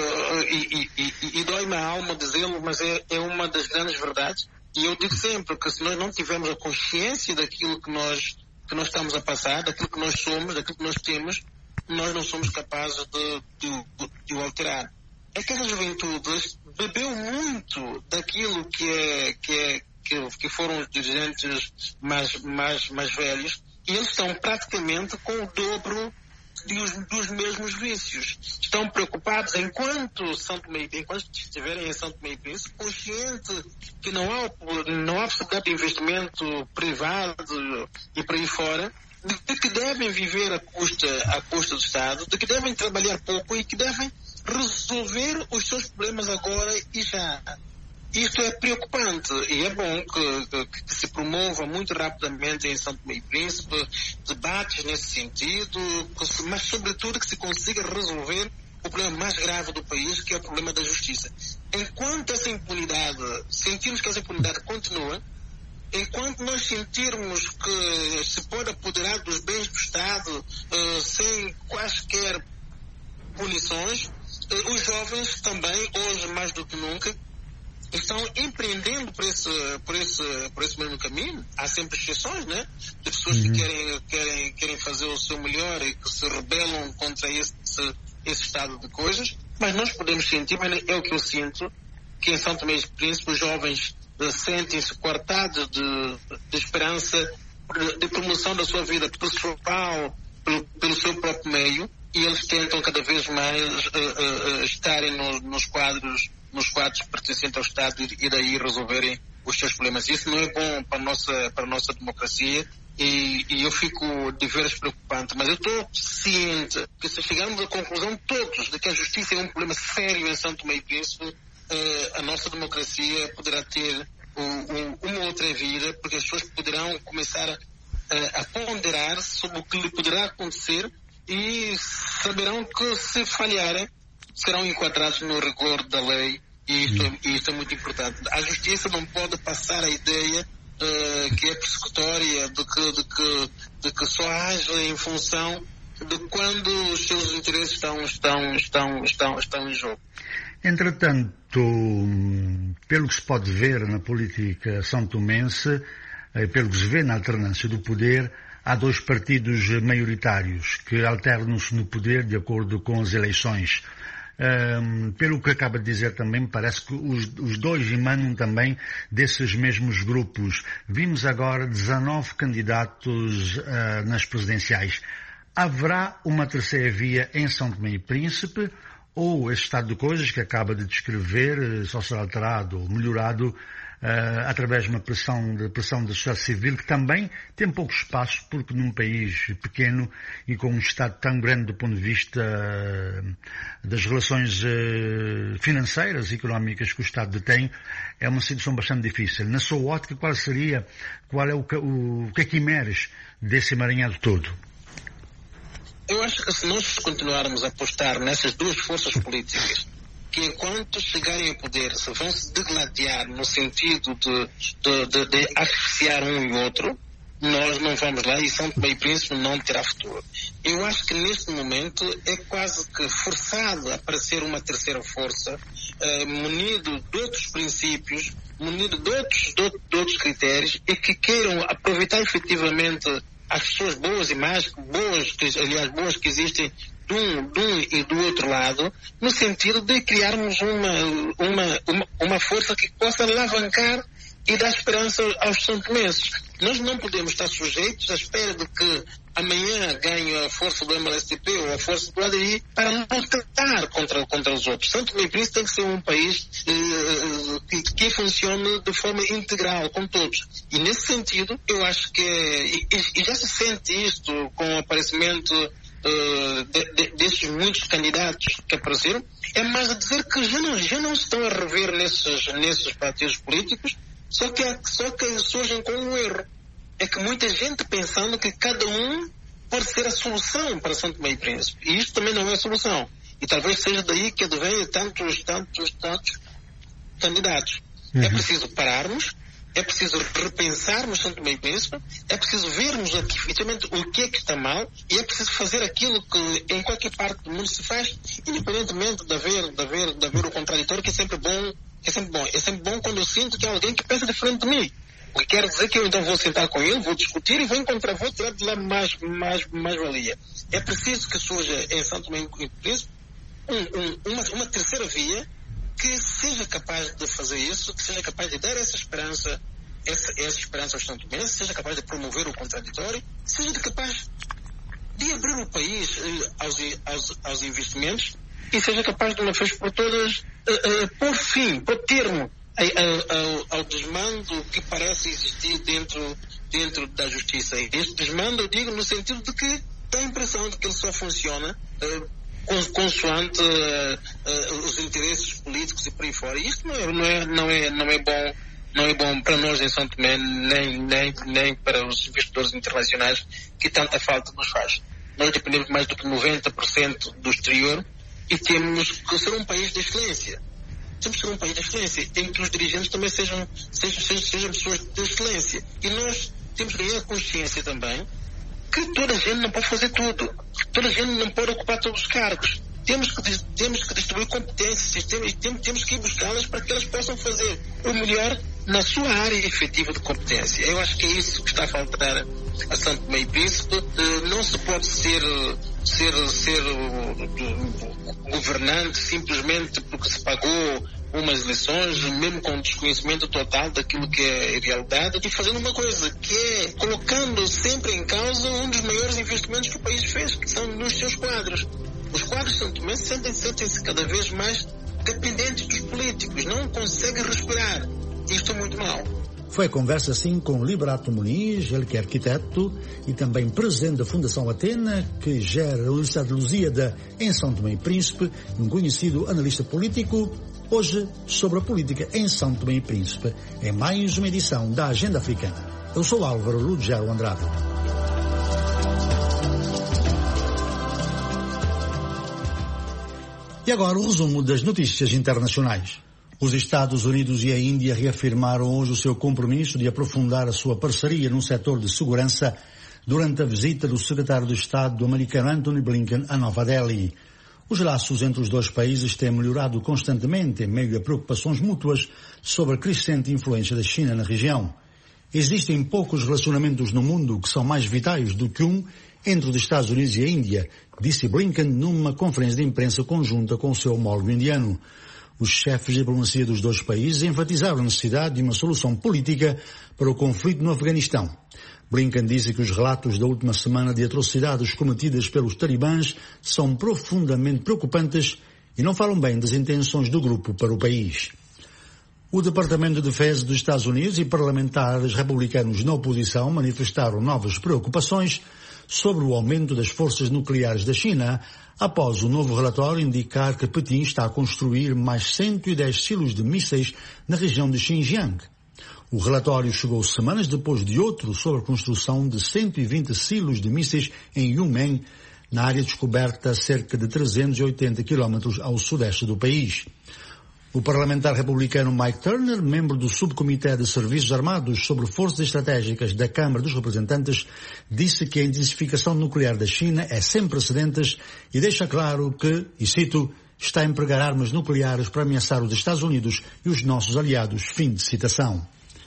Speaker 14: e, e, e, e dói-me a alma dizê-lo, mas é, é uma das grandes verdades. E eu digo sempre que se nós não tivermos a consciência daquilo que nós, que nós estamos a passar, daquilo que nós somos, daquilo que nós temos, nós não somos capazes de, de, de o alterar. É que essa juventude bebeu muito daquilo que, é, que, é, que, que foram os dirigentes mais, mais, mais velhos, e eles estão praticamente com o dobro dos, dos mesmos vícios. Estão preocupados enquanto, São Tomé, enquanto estiverem em São Tomé e Príncipe, consciente que não há, não há possibilidade de investimento privado e por aí fora, de que devem viver à custa, à custa do Estado, de que devem trabalhar pouco e que devem resolver os seus problemas agora e já. Isto é preocupante e é bom que, que, que se promova muito rapidamente em São Tomé e Príncipe debates nesse sentido, mas sobretudo que se consiga resolver o problema mais grave do país, que é o problema da justiça. Enquanto essa impunidade, sentirmos que essa impunidade continua, enquanto nós sentirmos que se pode apoderar dos bens do Estado uh, sem quaisquer punições, uh, os jovens também, hoje mais do que nunca, estão empreendendo por esse, por esse, por esse mesmo caminho. Há sempre exceções, né? De pessoas uhum. que querem, querem, querem fazer o seu melhor e que se rebelam contra esse, esse estado de coisas. Mas nós podemos sentir, mas é o que eu sinto, que em São Tomé e Príncipe os jovens uh, sentem-se coartados de, de esperança, de, de promoção da sua vida pessoal pelo, pelo seu próprio meio, e eles tentam cada vez mais uh, uh, uh, estarem no, nos quadros nos quadros pertencentes ao Estado e, e daí resolverem os seus problemas. Isso não é bom para a nossa, para a nossa democracia e, e eu fico de veras preocupante, mas eu estou ciente que se chegarmos à conclusão todos de que a justiça é um problema sério em São Tomé e Príncipe, uh, a nossa democracia poderá ter um, um, uma outra vida, porque as pessoas poderão começar a, a ponderar sobre o que lhe poderá acontecer e saberão que se falharem serão enquadrados no rigor da lei, e isso, hum. isso é muito importante. A justiça não pode passar a ideia uh, que é persecutória, de que, de, que, de que só age em função de quando os seus interesses estão, estão, estão, estão, estão em jogo.
Speaker 2: Entretanto, pelo que se pode ver na política são-tomense, pelo que se vê na alternância do poder, há dois partidos maioritários que alternam-se no poder de acordo com as eleições. Um, pelo que acaba de dizer também, me parece que os, os dois emanam também desses mesmos grupos. Vimos agora dezanove candidatos uh, nas presidenciais. Haverá uma terceira via em São Tomé e Príncipe, ou esse estado de coisas que acaba de descrever só será alterado ou melhorado Uh, através de uma pressão, de pressão da sociedade civil, que também tem pouco espaço, porque num país pequeno e com um Estado tão grande do ponto de vista uh, das relações uh, financeiras e económicas que o Estado tem, é uma situação bastante difícil. Na sua ótica, qual seria, qual é o, o, o que é que emerge desse emaranhado todo?
Speaker 14: Eu acho que se nós continuarmos a apostar nessas duas forças políticas, que enquanto chegarem ao poder se vão se degladiar no sentido de, de, de, de asfixiar um e outro, nós não vamos lá e São Tomé e Príncipe não terá futuro. Eu acho que neste momento é quase que forçado a aparecer uma terceira força, eh, munido de outros princípios, munido de outros, de, de outros critérios, e que queiram aproveitar efetivamente as pessoas boas e mais boas, que, aliás, boas que existem de um, de um e do outro lado, no sentido de criarmos uma, uma, uma, uma força que possa alavancar e dar esperança aos santomenses. Nós não podemos estar sujeitos à espera de que amanhã ganhe a força do M L S T P ou a força do A D I para lutar contra, contra os outros. São Tomé e Príncipe tem que ser um país eh, que, que funcione de forma integral com todos. E nesse sentido, eu acho que, e, e já se sente isto com o aparecimento Uh, de, de, desses muitos candidatos que apareceram, é mais a dizer que já não, já não estão a rever nesses, nesses partidos políticos, só que, só que surgem com um erro. É que muita gente pensando que cada um pode ser a solução para São Tomé e Príncipe. E isto também não é a solução. E talvez seja daí que advenha tantos, tantos, tantos candidatos. Uhum. É preciso pararmos, é preciso repensarmos São Tomé e Príncipe, é preciso vermos aqui, efetivamente o que é que está mal, e é preciso fazer aquilo que em qualquer parte do mundo se faz, independentemente de haver, de haver, de haver o contraditório, que é sempre bom, que é sempre bom. É sempre bom quando eu sinto que há alguém que pensa diferente de mim. O que quer dizer que eu então vou sentar com ele, vou discutir e vou encontrar, vou tirar de lá mais, mais, mais valia. É preciso que surja em São Tomé e Príncipe um, um, uma, uma terceira via que seja capaz de fazer isso, que seja capaz de dar essa esperança, essa, essa esperança aos santomenses, seja capaz de promover o contraditório, seja capaz de abrir o país eh, aos, aos, aos investimentos e seja capaz de uma vez por todas eh, eh, pôr fim, pôr termo ao, ao desmando que parece existir dentro, dentro da justiça. E este desmando eu digo no sentido de que dá a impressão de que ele só funciona eh, consoante uh, uh, os interesses políticos e por aí fora. E isto não é, não é, não é, não é bom, não é bom para nós em São Tomé, nem, nem, nem para os investidores internacionais que tanta falta nos faz. Nós dependemos mais do que noventa por cento do exterior e temos que ser um país de excelência. Temos que ser um país de excelência, em que os dirigentes também sejam, sejam, sejam, sejam pessoas de excelência. E nós temos que ganhar consciência também que toda a gente não pode fazer tudo. Toda a gente não pode ocupar todos os cargos. Temos que, temos que distribuir competências, temos, temos que ir buscá-las para que elas possam fazer o melhor na sua área efetiva de competência. Eu acho que é isso que está a faltar a São Tomé e Príncipe. Não se pode ser, ser, ser governante simplesmente porque se pagou umas eleições, mesmo com desconhecimento total daquilo que é realidade, e fazendo uma coisa, que é colocando sempre em causa um dos maiores investimentos que o país fez, que são nos seus quadros. Os quadros de São Tomé sentem-se sentem-se cada vez mais dependentes dos políticos, não conseguem respirar. Isto é muito mal.
Speaker 2: Foi a conversa, assim, com Liberato Muniz, ele que é arquiteto e também presidente da Fundação Atena, que gera a Universidade de Lusíada em São Tomé e Príncipe, um conhecido analista político, hoje sobre a política em São Tomé e Príncipe, em mais uma edição da Agenda Africana. Eu sou Álvaro Lugero Andrade. E agora o resumo das notícias internacionais. Os Estados Unidos e a Índia reafirmaram hoje o seu compromisso de aprofundar a sua parceria no setor de segurança durante a visita do secretário de Estado americano Antony Blinken a Nova Delhi. Os laços entre os dois países têm melhorado constantemente em meio a preocupações mútuas sobre a crescente influência da China na região. Existem poucos relacionamentos no mundo que são mais vitais do que um entre os Estados Unidos e a Índia, disse Blinken numa conferência de imprensa conjunta com o seu homólogo indiano. Os chefes de diplomacia dos dois países enfatizaram a necessidade de uma solução política para o conflito no Afeganistão. Blinken disse que os relatos da última semana de atrocidades cometidas pelos talibãs são profundamente preocupantes e não falam bem das intenções do grupo para o país. O Departamento de Defesa dos Estados Unidos e parlamentares republicanos na oposição manifestaram novas preocupações sobre o aumento das forças nucleares da China após o novo relatório indicar que Pequim está a construir mais cento e dez silos de mísseis na região de Xinjiang. O relatório chegou semanas depois de outro sobre a construção de cento e vinte silos de mísseis em Yunmen, na área descoberta a cerca de trezentos e oitenta quilômetros ao sudeste do país. O parlamentar republicano Mike Turner, membro do Subcomitê de Serviços Armados sobre Forças Estratégicas da Câmara dos Representantes, disse que a intensificação nuclear da China é sem precedentes e deixa claro que, e cito, está a empregar armas nucleares para ameaçar os Estados Unidos e os nossos aliados. Fim de citação.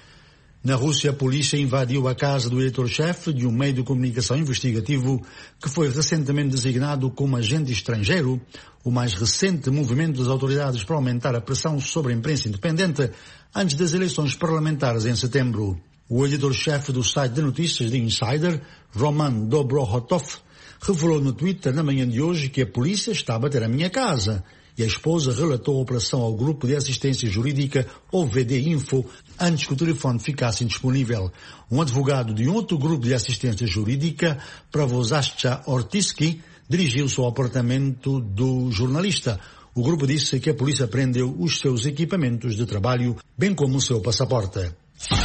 Speaker 2: Na Rússia, a polícia invadiu a casa do editor-chefe de um meio de comunicação investigativo que foi recentemente designado como agente estrangeiro, o mais recente movimento das autoridades para aumentar a pressão sobre a imprensa independente antes das eleições parlamentares em setembro. O editor-chefe do site de notícias The Insider, Roman Dobrokhotov, revelou no Twitter na manhã de hoje que a polícia está a bater a minha casa. E a esposa relatou a operação ao grupo de assistência jurídica O V D Info antes que o telefone ficasse indisponível. Um advogado de um outro grupo de assistência jurídica, Pravozascha Ortiski, dirigiu-se ao apartamento do jornalista. O grupo disse que a polícia prendeu os seus equipamentos de trabalho, bem como o seu passaporte.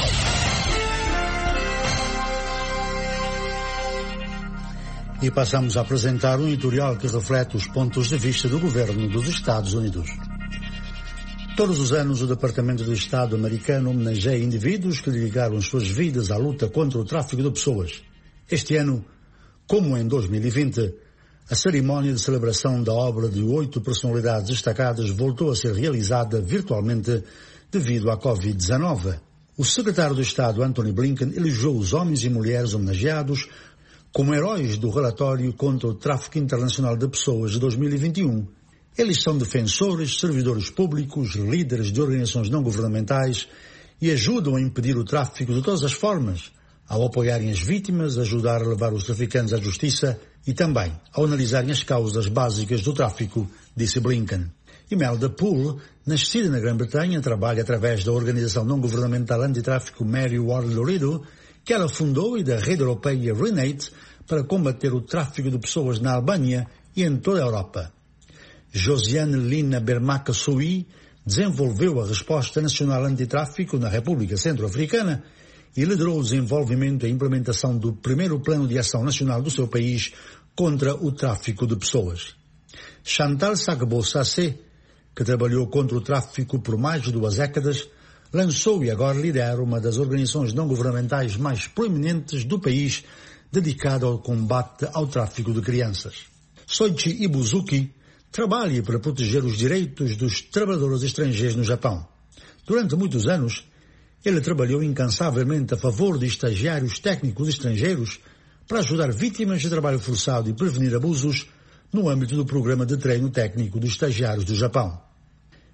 Speaker 2: E passamos a apresentar um editorial que reflete os pontos de vista do governo dos Estados Unidos. Todos os anos, o Departamento de Estado americano homenageia indivíduos que dedicaram suas vidas à luta contra o tráfico de pessoas. Este ano, como em dois mil e vinte, a cerimónia de celebração da obra de oito personalidades destacadas voltou a ser realizada virtualmente devido à covid dezenove. O secretário de Estado, Antony Blinken, elogiou os homens e mulheres homenageados como heróis do relatório contra o tráfico internacional de pessoas de dois mil e vinte e um. Eles são defensores, servidores públicos, líderes de organizações não governamentais e ajudam a impedir o tráfico de todas as formas, ao apoiarem as vítimas, ajudar a levar os traficantes à justiça e também ao analisarem as causas básicas do tráfico, disse Blinken. Imelda Poole, nascida na Grã-Bretanha, trabalha através da organização não governamental antitráfico Mary Ward Laredo, que ela fundou, e da rede europeia RENATE, para combater o tráfico de pessoas na Albânia e em toda a Europa. Josiane Lina Bermaka Soui desenvolveu a resposta nacional antitráfico na República Centro-Africana e liderou o desenvolvimento e a implementação do primeiro plano de ação nacional do seu país contra o tráfico de pessoas. Chantal Sagbo Sassé, que trabalhou contra o tráfico por mais de duas décadas, lançou e agora lidera uma das organizações não governamentais mais proeminentes do país dedicada ao combate ao tráfico de crianças. Soichi Ibuzuki trabalha para proteger os direitos dos trabalhadores estrangeiros no Japão. Durante muitos anos, ele trabalhou incansavelmente a favor de estagiários técnicos estrangeiros para ajudar vítimas de trabalho forçado e prevenir abusos no âmbito do programa de treino técnico de estagiários do Japão.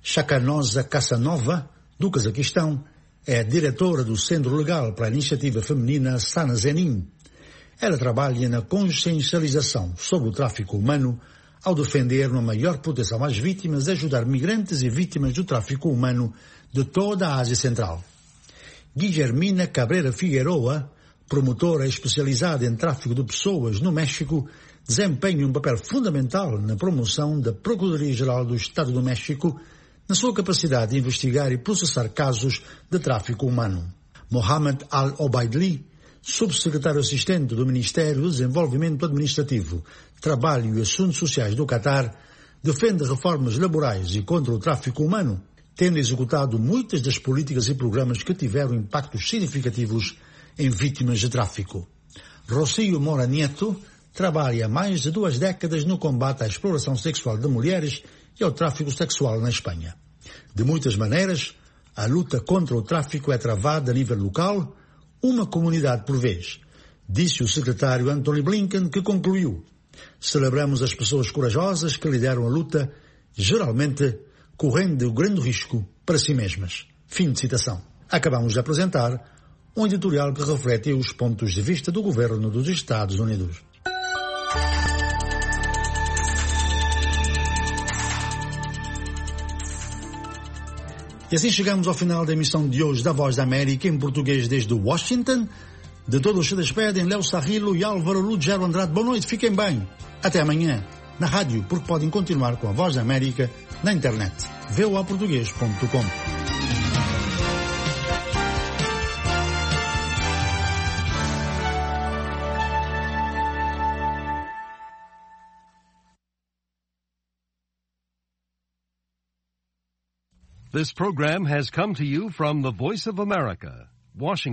Speaker 2: Shakanoza Kasanova, do Cazaquistão, é a diretora do Centro Legal para a Iniciativa Feminina Sana Zenin. Ela trabalha na consciencialização sobre o tráfico humano, ao defender uma maior proteção às vítimas e ajudar migrantes e vítimas do tráfico humano de toda a Ásia Central. Guillermina Cabrera Figueroa, promotora especializada em tráfico de pessoas no México, desempenha um papel fundamental na promoção da Procuradoria-Geral do Estado do México na sua capacidade de investigar e processar casos de tráfico humano. Mohamed Al-Obaidli, subsecretário assistente do Ministério do Desenvolvimento Administrativo, Trabalho e Assuntos Sociais do Catar, defende reformas laborais e contra o tráfico humano, tendo executado muitas das políticas e programas que tiveram impactos significativos em vítimas de tráfico. Rocio Mora Nieto trabalha há mais de duas décadas no combate à exploração sexual de mulheres e ao tráfico sexual na Espanha. De muitas maneiras, a luta contra o tráfico é travada a nível local, uma comunidade por vez, disse o secretário Antony Blinken, que concluiu: celebramos as pessoas corajosas que lideram a luta, geralmente correndo o grande risco para si mesmas. Fim de citação. Acabamos de apresentar um editorial que reflete os pontos de vista do governo dos Estados Unidos. E assim chegamos ao final da emissão de hoje da Voz da América em português desde Washington. De todos se despedem Léo Sarrilo e Álvaro Lugero Andrade. Boa noite, fiquem bem. Até amanhã, na rádio, porque podem continuar com a Voz da América na internet. v o a português ponto com.
Speaker 16: This program has come to you from the Voice of America, Washington.